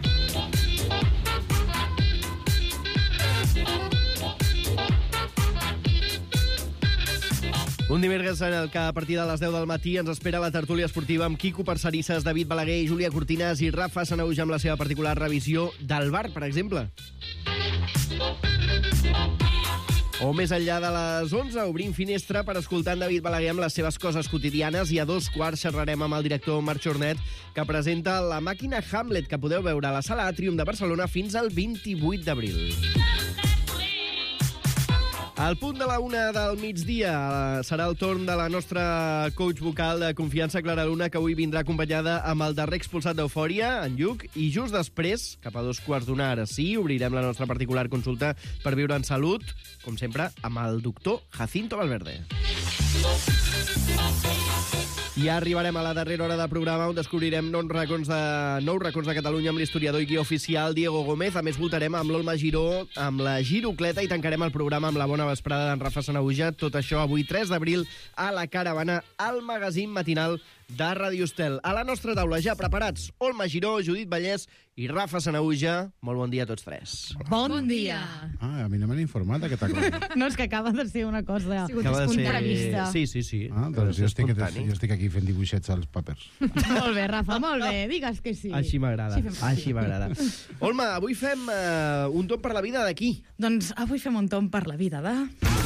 C: Un dimecres en el que a partir de les deu del matí ens espera la tertúlia esportiva amb Quico Parcerisses, David Balaguer, Júlia Cortinàs i Rafa Sanauja amb la seva particular revisió del bar, per exemple. O més enllà de les onze, obrim finestra per escoltar en David Balaguer amb les seves coses quotidianes, i a dos quarts xerrarem amb el director Marc Jornet, que presenta La màquina Hamlet, que podeu veure a la Sala Atrium de Barcelona fins al vint-i-vuit d'abril. Al punt de la una del migdia serà el torn de la nostra coach vocal de confiança, Clara Luna, que avui vindrà acompanyada amb el darrer expulsat d'Eufòria, en Lluc, i just després, cap a dos quarts d'una, ara sí, obrirem la nostra particular consulta per viure en salut, com sempre, amb el doctor Jacinto Valverde. I ja arribarem a la darrera hora de programa, on descobrirem nous racons de, nous racons de Catalunya amb l'historiador i guia oficial Diego Gómez. A més, voltarem amb l'Olma Giró, amb la Girocleta, i tancarem el programa amb la bona vesprada d'en Rafa Sanauja. Tot això avui, tres d'abril, a La Caravana, al magazín matinal de Ràdio Estel. A la nostra taula ja preparats Olma Giró, Judit Vallès i Rafa Sanahuja. Molt bon dia a tots tres.
B: Bon, bon dia.
M: Ah, a mi no m'han informat d'aquesta cosa.
B: No, és que acaba de ser una cosa
C: Acaba de ser...
B: prevista.
C: Sí, sí, sí.
M: Ah, doncs jo estic, jo estic aquí fent dibuixets als papers.
B: Molt bé, Rafa, molt bé. Digues que sí.
C: Així m'agrada.
B: Sí, fem-
C: Així m'agrada. Olma, avui fem uh, un tomb per la vida d'aquí.
B: Doncs avui fem un tomb per la vida de...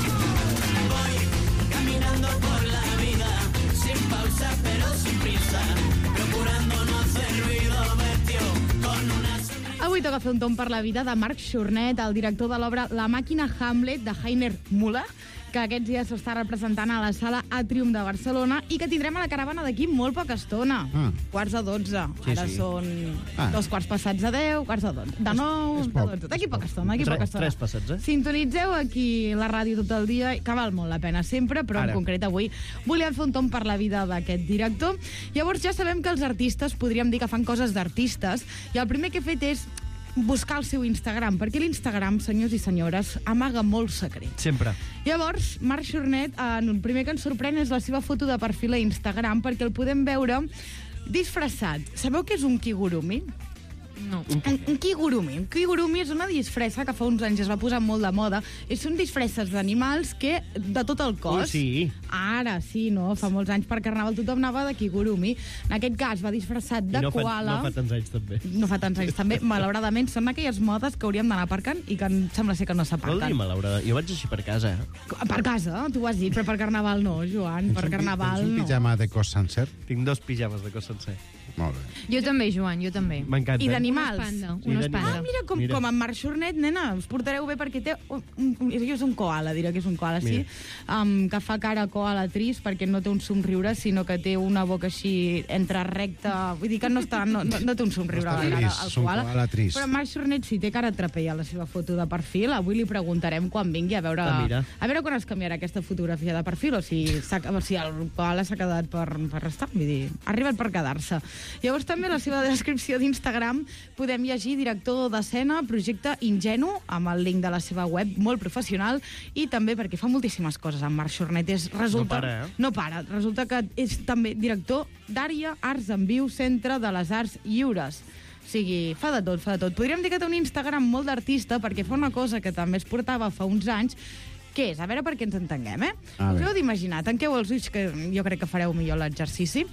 E: Caminando por la vida, sin pausa pero sin prisa, procurando no hacer ruido, vestido con una sonrisa.
B: Avui toca fer un tomb per la vida de Marc Chournet, el director de l'obra La màquina Hamlet de Heiner Müller, que aquests dies s'està representant a la sala Atrium de Barcelona i que tindrem a la caravana d'aquí molt poca estona.
M: Ah.
B: Quarts de dotze.
C: Sí,
B: Ara
C: sí.
B: són
C: Ah.
B: dos quarts passats de deu, quarts de dotze. De nou, de dotze. D'aquí poca estona, d'aquí
C: Tre-
B: poca estona.
C: tres passats, eh?
B: Sintonitzeu aquí la ràdio tot el dia, que val molt la pena sempre, però
C: Ara.
B: en concret avui volíem fer un tomb per la vida d'aquest director. Llavors ja sabem que els artistes podríem dir que fan coses d'artistes, i el primer que he fet és buscar el seu Instagram, perquè l'Instagram, senyors i senyores, amaga molts secrets.
C: Sempre.
B: Llavors, Marc Chournet, eh, el primer que ens sorprèn és la seva foto de perfil a Instagram, perquè el podem veure disfressat. Sabeu què és un kigurumi?
A: No.
B: Un, un kigurumi. Un kigurumi és una disfressa que fa uns anys es va posar molt de moda. I són disfresses d'animals que de tot el cos.
C: Ui, sí.
B: Ara, sí, no? Fa molts anys per Carnaval tothom anava de kigurumi. En aquest cas va disfressat de
C: I no fa,
B: koala.
C: no fa tants anys, també.
B: No fa tants anys, també. Malauradament, són aquelles modes que hauríem d'anar aparcant i que em sembla ser que no
C: Vol dir,
B: s'aparquen.
C: malauradament. Jo vaig així per casa, eh?
B: Per casa, tu ho has dit, però per Carnaval no, Joan. Per Carnaval
M: Tens un
B: no.
M: pijama de cos sencer?
C: Tinc dos pijames de cos sencer.
M: Molt bé.
A: Jo també, Joan, jo també.
C: M'encanta.
B: I d'animals.
A: Una espanda,
C: Sí,
A: una
C: d'animals.
A: espanda.
B: Ah, mira, com,
C: Mira.
B: com en Marc Chournet, nena, us portareu bé perquè té... Un, un, és un koala, diré que és un koala, sí? Um, que fa cara koala trist perquè no té un somriure, sinó que té una boca així entre recta... Vull dir que no, està, no, no, no té un somriure
M: No està
B: a la cara,
M: trist,
B: el
M: és un
B: koala.
M: koala trist.
B: Però Marc Chournet sí té cara trapella a la seva foto de perfil. Avui li preguntarem quan vingui a veure,
C: Ah, mira.
B: a veure quan es canviarà aquesta fotografia de perfil o si, s'ha- o si el koala s'ha quedat per, per restar. Vull dir, ha arribat per quedar-se. Llavors també a la seva descripció d'Instagram podem llegir director d'escena, projecte ingenu, amb el link de la seva web, molt professional, i també perquè fa moltíssimes coses en Marc Chournet. És, resulta,
C: No para, eh?
B: No para. Resulta que és també director d'Àrea Arts en Viu, Centre de les Arts Lliures. O sigui, fa de tot, fa de tot. Podríem dir que té un Instagram molt d'artista perquè fa una cosa que també es portava fa uns anys, que és, a veure per què ens entenguem, eh?
M: A
B: Us
M: veure.
B: heu d'imaginar, tanqueu els ulls, que jo crec que fareu millor l'exercici.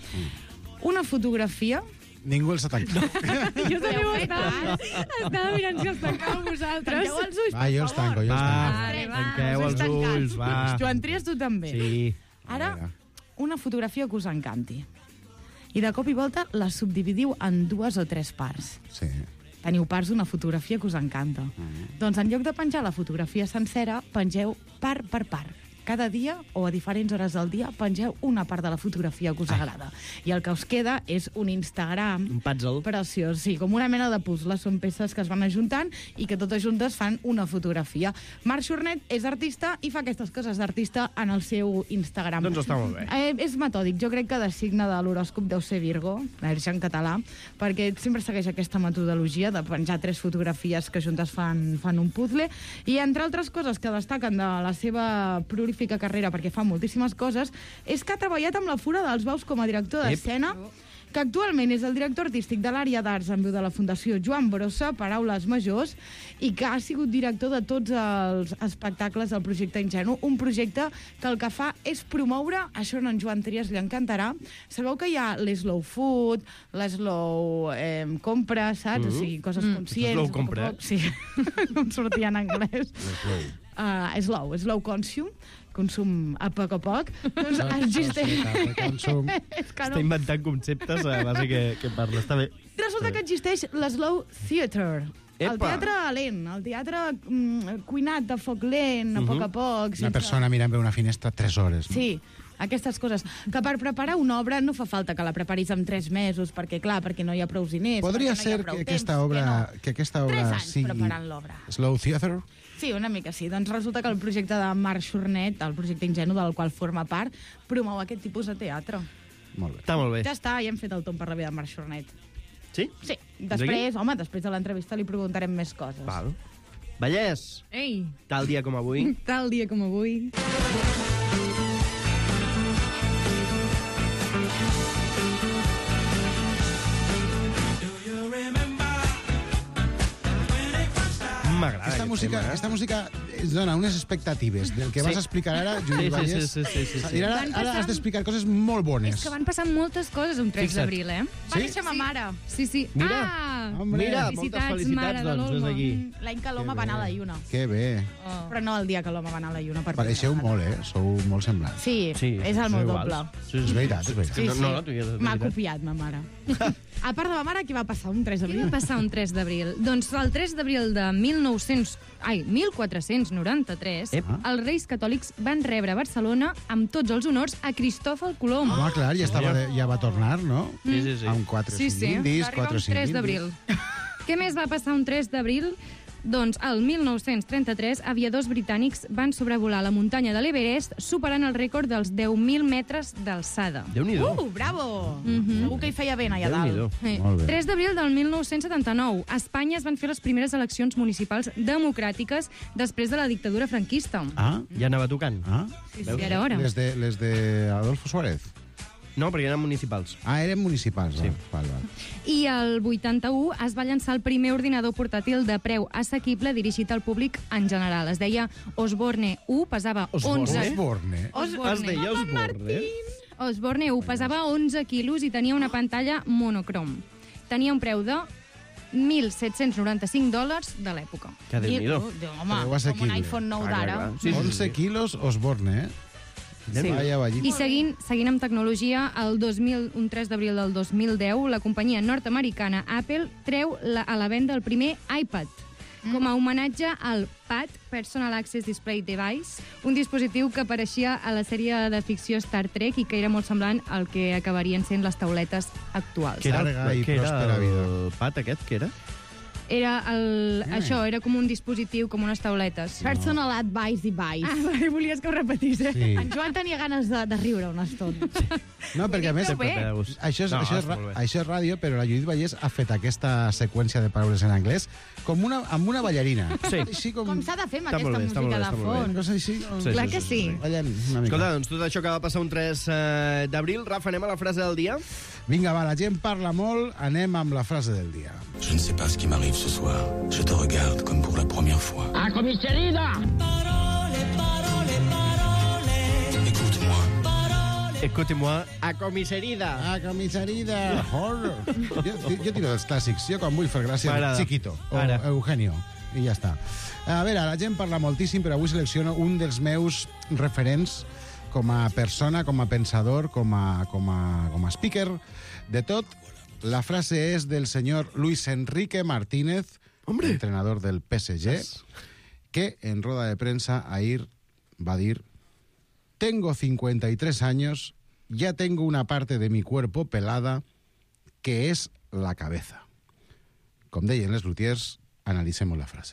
B: Una fotografia...
M: Ningú els ha tancat.
B: Jo també ho estava. Estava mirant si els tancàveu vosaltres. Tanqueu els ulls,
M: Va, jo els tanco, jo els
C: Va,
M: tanco.
B: Vale, va,
C: tanqueu
B: els
C: els
B: tancats.
C: ulls, va.
B: Joan, tries tu també.
C: Sí.
B: Ara, una fotografia que us encanti. I de cop i volta la subdividiu en dues o tres parts.
M: Sí.
B: Teniu parts d'una fotografia que us encanta. Doncs en lloc de penjar la fotografia sencera, pengeu part per part. Cada dia o a diferents hores del dia pengeu una part de la fotografia que us agrada. I el que us queda és un Instagram
C: Un puzzle.
B: preciós, sí, com una mena de puzzle. Són peces que es van ajuntant i que totes juntes fan una fotografia. Marc Chournet és artista i fa aquestes coses d'artista en el seu Instagram.
C: Doncs està molt bé.
B: Eh, és metòdic. Jo crec que de signe de l'horòscop deu ser Virgo, la verge en català, perquè sempre segueix aquesta metodologia de penjar tres fotografies que juntes fan, fan un puzzle. I entre altres coses que destaquen de la seva prolífica carrera, perquè fa moltíssimes coses, és que ha treballat amb la Fura dels Baus com a director d'escena, que actualment és el director artístic de l'àrea d'Arts en Viu de la Fundació Joan Brossa, Paraules Majors, i que ha sigut director de tots els espectacles del projecte Ingenu, un projecte que el que fa és promoure, això a en Joan Trias li encantarà, sabeu que hi ha l'slow food, l'slow eh, compra, saps?
C: Mm.
B: O sigui, coses
C: Mm.
B: conscients.
C: Slow
B: a poc a
C: compra.
B: poc. Sí, com sortia en anglès. Uh, slow, slow consume, consum a poc a poc. Doncs existeix...
M: Consum.
B: És que
C: Està
B: no.
C: inventant conceptes a base que, que parla. Està bé.
B: Resulta que existeix l'slow theater, el
C: Epa.
B: teatre lent, el teatre mm, cuinat de foc lent, a poc a poc.
M: Una persona mirant per una finestra tres hores. No?
B: Sí, aquestes coses. Que per preparar una obra no fa falta que la preparis en tres mesos, perquè, clar, perquè no hi ha prou diners.
M: Podria
B: perquè no hi ha
M: ser
B: prou
M: que
B: temps,
M: aquesta obra,
B: que
M: que aquesta
B: no.
M: obra
B: Tres anys
M: sigui
B: preparant l'obra.
M: Slow Theater?
B: Sí, una mica sí. Doncs resulta que el projecte de Marc Chournet, el projecte ingenu del qual forma part, promou aquest tipus de teatre.
M: Molt bé.
C: Està molt bé.
B: Ja està, ja hem fet el tomb per la vida de Marc Chournet.
C: Sí?
B: Sí. Després, home, després de l'entrevista li preguntarem més coses.
C: Val. Vallès,
A: Ei,
C: tal dia com avui.
A: tal dia com avui.
C: m'agrada
M: Aquesta
C: aquest
M: música,
C: tema, eh?
M: aquesta música ens dona unes expectatives del que
C: Sí.
M: vas a explicar ara,
C: Sí,
M: Judit
C: sí,
M: Vallès.
C: sí, sí, sí, sí.
M: I ara,
A: Van
M: ara
A: passar-
M: has d'explicar coses molt bones.
A: És que van passar moltes coses un tres
C: Fixa't.
A: d'abril, eh?
B: Va néixer ma mare.
A: Sí, sí.
C: Mira,
A: ah,
M: Hombre.
C: mira, moltes felicitats,
A: mare de
C: doncs, des
A: l'Olmo.
C: d'aquí.
B: L'any que l'home va anar a la lluna.
M: Que bé.
A: Oh.
B: Però no el dia que l'home va anar a la lluna. Per
M: Pareixeu
B: primera
M: molt, eh? Sou molt semblants.
B: Sí,
C: Sí,
B: és el meu
C: sou
B: doble.
C: iguals. Sí, sí.
M: És veritat, és veritat.
B: Sí,
C: No,
B: sí.
C: no, tu ja és
B: M'ha
C: veritat.
B: copiat, ma mare. A part de ma mare, què va passar un tres
A: Què
B: d'abril?
A: va passar un tres d'abril? Doncs el tres d'abril de mil nou-cents... Ai, mil quatre-cents noranta-tres,
C: Ep.
A: els Reis Catòlics van rebre a Barcelona amb tots els honors a Cristòfol Colom.
M: Home, clar, ja, estava de, ja va tornar, no?
C: Sí, sí, sí.
M: Amb quatre
A: Sí, sí,
M: indis,
A: va arribar
M: quatre
A: un tres
M: indis.
A: d'abril. Què més va passar un tres d'abril? Doncs el mil nou-cents trenta-tres, aviadors britànics van sobrevolar la muntanya de l'Everest, superant el rècord dels deu mil metres d'alçada.
C: Déu-n'hi-do.
B: Uh, bravo!
A: Mhm.
B: Segur que hi feia ben allà
C: Déu-n'hi-do.
B: dalt.
A: Eh,
M: Molt bé.
A: tres d'abril del mil nou-cents setanta-nou. A Espanya es van fer les primeres eleccions municipals democràtiques després de la dictadura franquista.
M: Ah,
C: Ja anava tocant.
M: ah.
A: Sí, sí, era hora.
M: Les de, les de Adolfo Suárez.
C: No, perquè eren municipals.
M: Ah, eren municipals.
C: Sí.
M: Val, val.
A: I el vuitanta-u es va llançar el primer ordinador portàtil de preu assequible dirigit al públic en general. Es deia Osborne u, pesava
C: Osborne?
A: onze...
M: Osborne.
A: Osborne.
C: Es deia Osborne.
A: Osborne u pesava onze quilos i tenia una pantalla monocrom. Tenia un preu de mil set-cents noranta-cinc dòlars de l'època.
C: Que Déu-n'hi-do.
B: Déu, home,
M: Preu
B: com un
M: assequible.
B: iPhone nou
C: Clar, clar,
B: d'ara.
C: clar. Sí, sí,
M: onze
C: sí.
M: quilos Osborne, eh?
C: Sí.
M: Vaya, vaya.
A: I seguint, seguint amb tecnologia, el dos mil, un tres d'abril del dos mil deu, la companyia nord-americana Apple treu la, a la venda el primer iPad, com a homenatge al P A D, Personal Access Display Device, un dispositiu que apareixia a la sèrie de ficció Star Trek i que era molt semblant al que acabarien sent les tauletes actuals.
C: Que era,
M: Llarga i
C: que era
M: pròspera vida.
C: el pat aquest, que era?
A: Era el,
M: Mm.
A: això, era com un dispositiu, com unes tauletes.
B: Personal Advice Device.
A: Ah, volies que ho repetís, eh?
M: Sí.
B: En Joan tenia ganes de, de riure una estona.
M: No, perquè a més,
A: Sempre
C: ve de gust.
M: això és,
C: No,
M: això, és,
C: està molt bé.
M: això és ràdio, però la Judit Vallès ha fet aquesta seqüència de paraules en anglès com una, amb una ballarina.
C: Sí.
M: Així com...
B: Com s'ha de fer amb
C: Està
B: aquesta
C: molt bé, està molt
B: música
C: bé,
B: de
C: està molt bé.
B: fons?
M: Una cosa així... Com...
C: Sí,
A: Clar que sí.
M: Ballant una mica.
C: Escolta, doncs tot això que va passar un tres eh, d'abril, Rafa, anem a la frase del dia?
M: Vinga, va, la gent parla molt, anem amb la frase del dia.
R: Je ne sais pas ce qui m'arrive ce soir. Je te regarde comme pour la première fois.
S: ¡A comisaría!
R: Écoute-moi.
C: Écoutez-moi, a comisserida.
M: A comisserida. Horror. Jo, jo tiro dels clàssics. Jo quan vull fer gràcia,
C: M'agrada.
M: Chiquito o
C: Ara.
M: Eugenio. I ja està. A veure, la gent parla moltíssim, però avui selecciono un dels meus referents com a persona, com a pensador, com a, com a, com a speaker, de tot. La frase és del senyor Luis Enrique Martínez,
C: Hombre.
M: entrenador del P S G, que en roda de prensa ahir va dir: tengo cincuenta y tres años, ya tengo una parte de mi cuerpo pelada, que es la cabeza. Com deien les lutiers, analicemos la frase.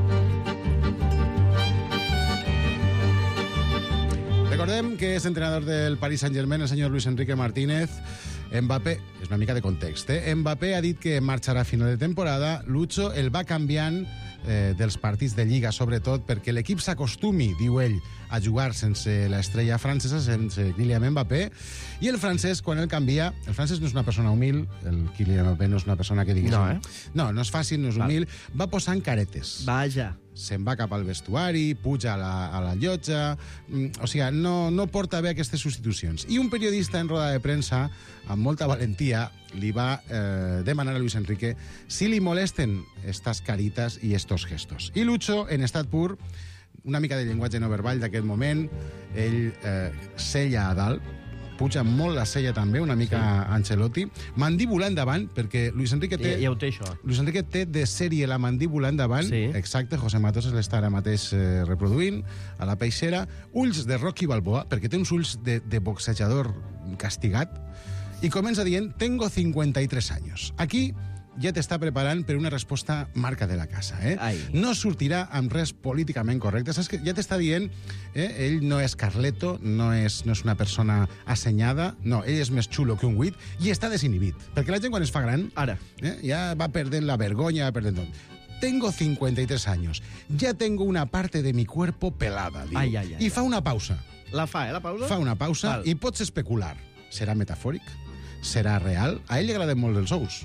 M: Recordem que és entrenador del Paris Saint-Germain, el senyor Luis Enrique Martínez. Mbappé, és una mica de context, eh? Mbappé ha dit que marxarà a final de temporada. Lucho el va canviant eh, dels partits de Lliga, sobretot perquè l'equip s'acostumi, diu ell, a jugar sense l'estrella francesa, sense Kylian Mbappé, i el francès, quan el canvia, el francès no és una persona humil, el Kylian Mbappé no és una persona que digués...
C: No, eh?
M: No, no és fàcil, no és
C: Val.
M: humil, va posant caretes.
C: Vaja.
M: Se'n va cap al vestuari, puja a la, a la llotja... mm, O sigui, no, no porta bé aquestes substitucions. I un periodista en roda de premsa, amb molta valentia, li va eh, demanar a Luis Enrique si li molesten estas caritas i estos gestos. I Lucho, en estat pur, una mica de llenguatge no verbal d'aquest moment, ell eh, sella a dalt, puja molt la cella també, una mica sí. Ancelotti, mandíbula endavant, perquè Luis Enrique té...
C: Ja, ja ho té, això.
M: Luis Enrique té de sèrie la mandíbula endavant,
C: Sí.
M: exacte, José Matos l'està ara mateix eh, reproduint, a la peixera, ulls de Rocky Balboa, perquè té uns ulls de, de boxejador castigat, i comença dient, tengo cincuenta y tres años. Aquí ja t'està preparant per una resposta marca de la casa. Eh?
C: Ai.
M: No sortirà amb res políticament correcte. Saps que ja t'està dient, eh? ell no és Carleto, no és, no és una persona assenyada, no, ell és més xulo que un huit, i està desinhibit. Perquè la gent quan es fa gran,
C: Ara.
M: eh? ja va perdent la vergonya, va perdent tot. Tengo cincuenta y tres años. Ya tengo una parte de mi cuerpo pelada, diu.
C: Ai, ai, ai,
M: I fa una pausa.
C: La fa, eh, la pausa?
M: Fa una pausa
C: Val.
M: i pots especular. Serà metafòric? Serà real? A ell li agraden molt els ous.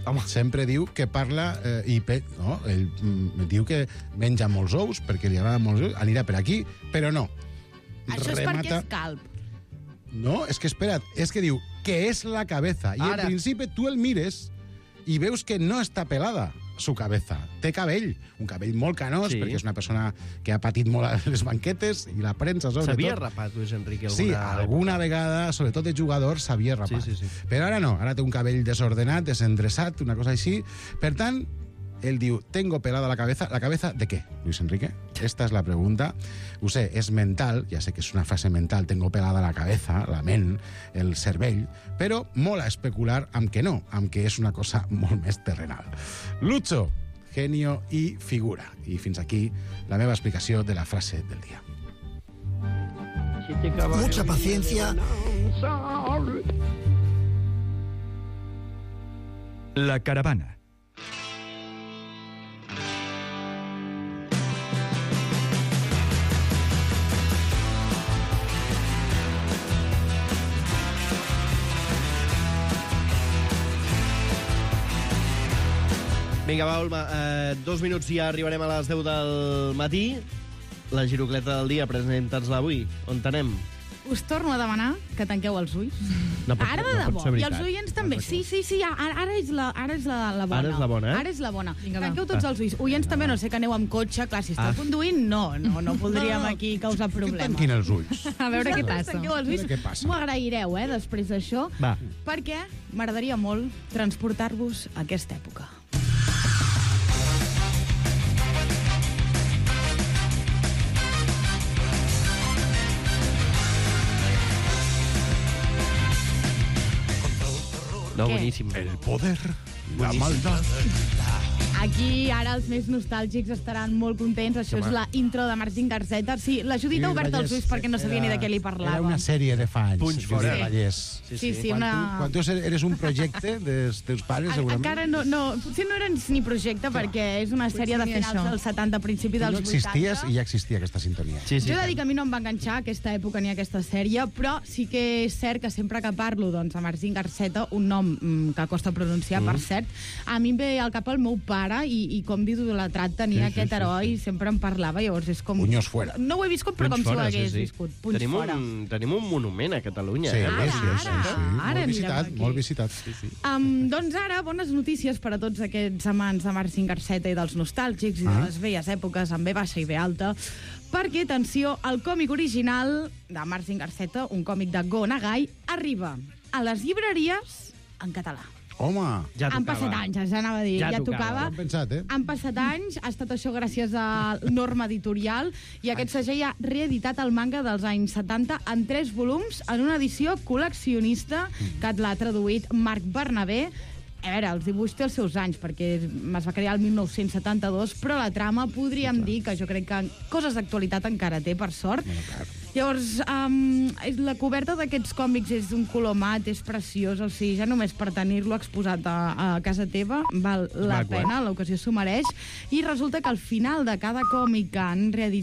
C: Home.
M: Sempre diu que parla eh, i pe... no, ell mm, diu que menja molts ous perquè li agrada molts ous, anirà per aquí, però no.
B: Això és perquè és calb.
M: No, és que espera't, és que diu que és la cabeza. I
C: Ara.
M: en principi tu el mires i veus que no està pelada su cabeza. Té cabell, un cabell molt canós,
C: Sí.
M: perquè és una persona que ha patit molt a les banquetes i la premsa, sobretot.
C: S'havia rapat Luis Enrique alguna
M: Sí, alguna vegada, sobretot de jugador, s'havia rapat.
C: Sí, sí, sí.
M: Però ara no, ara té un cabell desordenat, desendreçat, una cosa així. Per tant, ell diu, tengo pelada la cabeza. ¿La cabeza de qué, Luis Enrique? Esta és la pregunta. Ho sé, és mental, ja sé que és una frase mental, tengo pelada la cabeza, la ment, el cervell, però molt a especular amb que no, amb que és una cosa molt més terrenal. Lucho, genio i figura. I fins aquí la meva explicació de la frase del dia.
S: Mucha paciencia.
N: La caravana.
C: Vinga, va, Olma, eh, dos minuts i ja arribarem a les deu del matí. La girocleta del dia, presenta'ns-la avui. On t'anem?
B: Us torno a demanar que tanqueu els ulls.
C: No pot-
B: ara de
C: no pot
B: debò.
C: ser
B: I
C: veritat.
B: els oients també. Sí, sí, sí, ara, ara és, la, ara és la, la bona.
C: Ara és la bona, eh?
B: Ara és la bona.
A: Vinga, va.
B: Tanqueu tots
C: Va.
B: els ulls. Oients també, no sé que aneu amb cotxe. Clar, si esteu
C: Ah.
B: conduint, no, no, no podríem aquí causar problemes.
M: Tanquin els ulls.
A: A veure què
B: Vosaltres
A: passa.
B: Tanqueu els ulls.
M: A veure què passa.
B: M'ho agraireu, eh, després d'això.
C: Va.
B: Perquè m'agradaria molt transportar-vos a aquesta època.
C: No,
B: Què?
C: boníssim.
M: El poder, la
C: Boníssim.
M: maldad.
B: Aquí, ara, els més nostàlgics estaran molt contents. Això és la intro de Martín Garceta. Sí, la Judit ha obert els ulls perquè no sabia ni de què li parlava.
M: Era una sèrie de fa anys.
C: Punys
M: que
C: fora.
M: us Vallès.
B: Sí, sí, sí,
M: Quan,
B: una...
M: tu, quan tu eres un projecte dels teus pares,
B: En-
M: segurament.
B: Encara no, no, potser no era ni projecte perquè és una sèrie de
A: ni
B: finals
A: això.
B: dels setanta, principi
M: Tu
B: dels
M: no existies
B: vuitanta.
M: i ja existia aquesta sintonia.
C: Sí, sí.
B: Jo he de dir que a mi no em va enganxar aquesta època ni aquesta sèrie, però sí que és cert que sempre que parlo doncs, a Martín Garceta, un nom mm, que costa pronunciar,
C: Mm.
B: per cert, a mi em ve al cap el meu pare i, i com d'idolatrat tenia
M: Sí, sí,
B: aquest
M: sí,
B: heroi i sempre en parlava, llavors és com...
M: Punyos fuera.
B: No ho he viscut, però
C: Punys
B: com si ho
C: fora,
B: hagués
C: sí, sí.
B: viscut. Punys
C: tenim
B: fora.
C: Un, tenim un monument a Catalunya.
M: Sí,
C: eh?
B: Ara,
M: sí, sí, sí,
B: ara,
M: sí.
B: ara,
M: Molt
B: mira
M: visitat,
B: aquí.
M: molt visitat. Sí, sí.
B: Um, doncs ara, bones notícies per a tots aquests amants de Martín Garceta i dels nostàlgics i de
M: Ah.
B: les velles èpoques amb B baixa i B alta, perquè, atenció, el còmic original de Martín Garceta, un còmic de Go Nagai, arriba a les llibreries en català.
M: Home,
C: Ja
B: Han
C: tocava.
B: passat anys, ja anava a dir,
C: Ja
B: ja,
C: tocava.
B: tocava.
M: ben pensat, eh?
B: Han passat anys, ha estat això gràcies a Norma Editorial, i aquest segell ha reeditat el manga dels anys setanta en tres volums, en una edició col·leccionista que l'ha traduït Marc Bernabé. A veure, els dibuix té els seus anys, perquè es va crear el mil nou-cents setanta-dos, però la trama podríem dir que jo crec que coses d'actualitat encara té, per sort. Llavors, um, la coberta d'aquests còmics és d'un color mat, és preciós, o sigui, ja només per tenir-lo exposat a, a casa teva val la
C: Maco, eh?
B: pena, l'ocasió s'ho mereix, i resulta que al final de cada còmic que han reeditat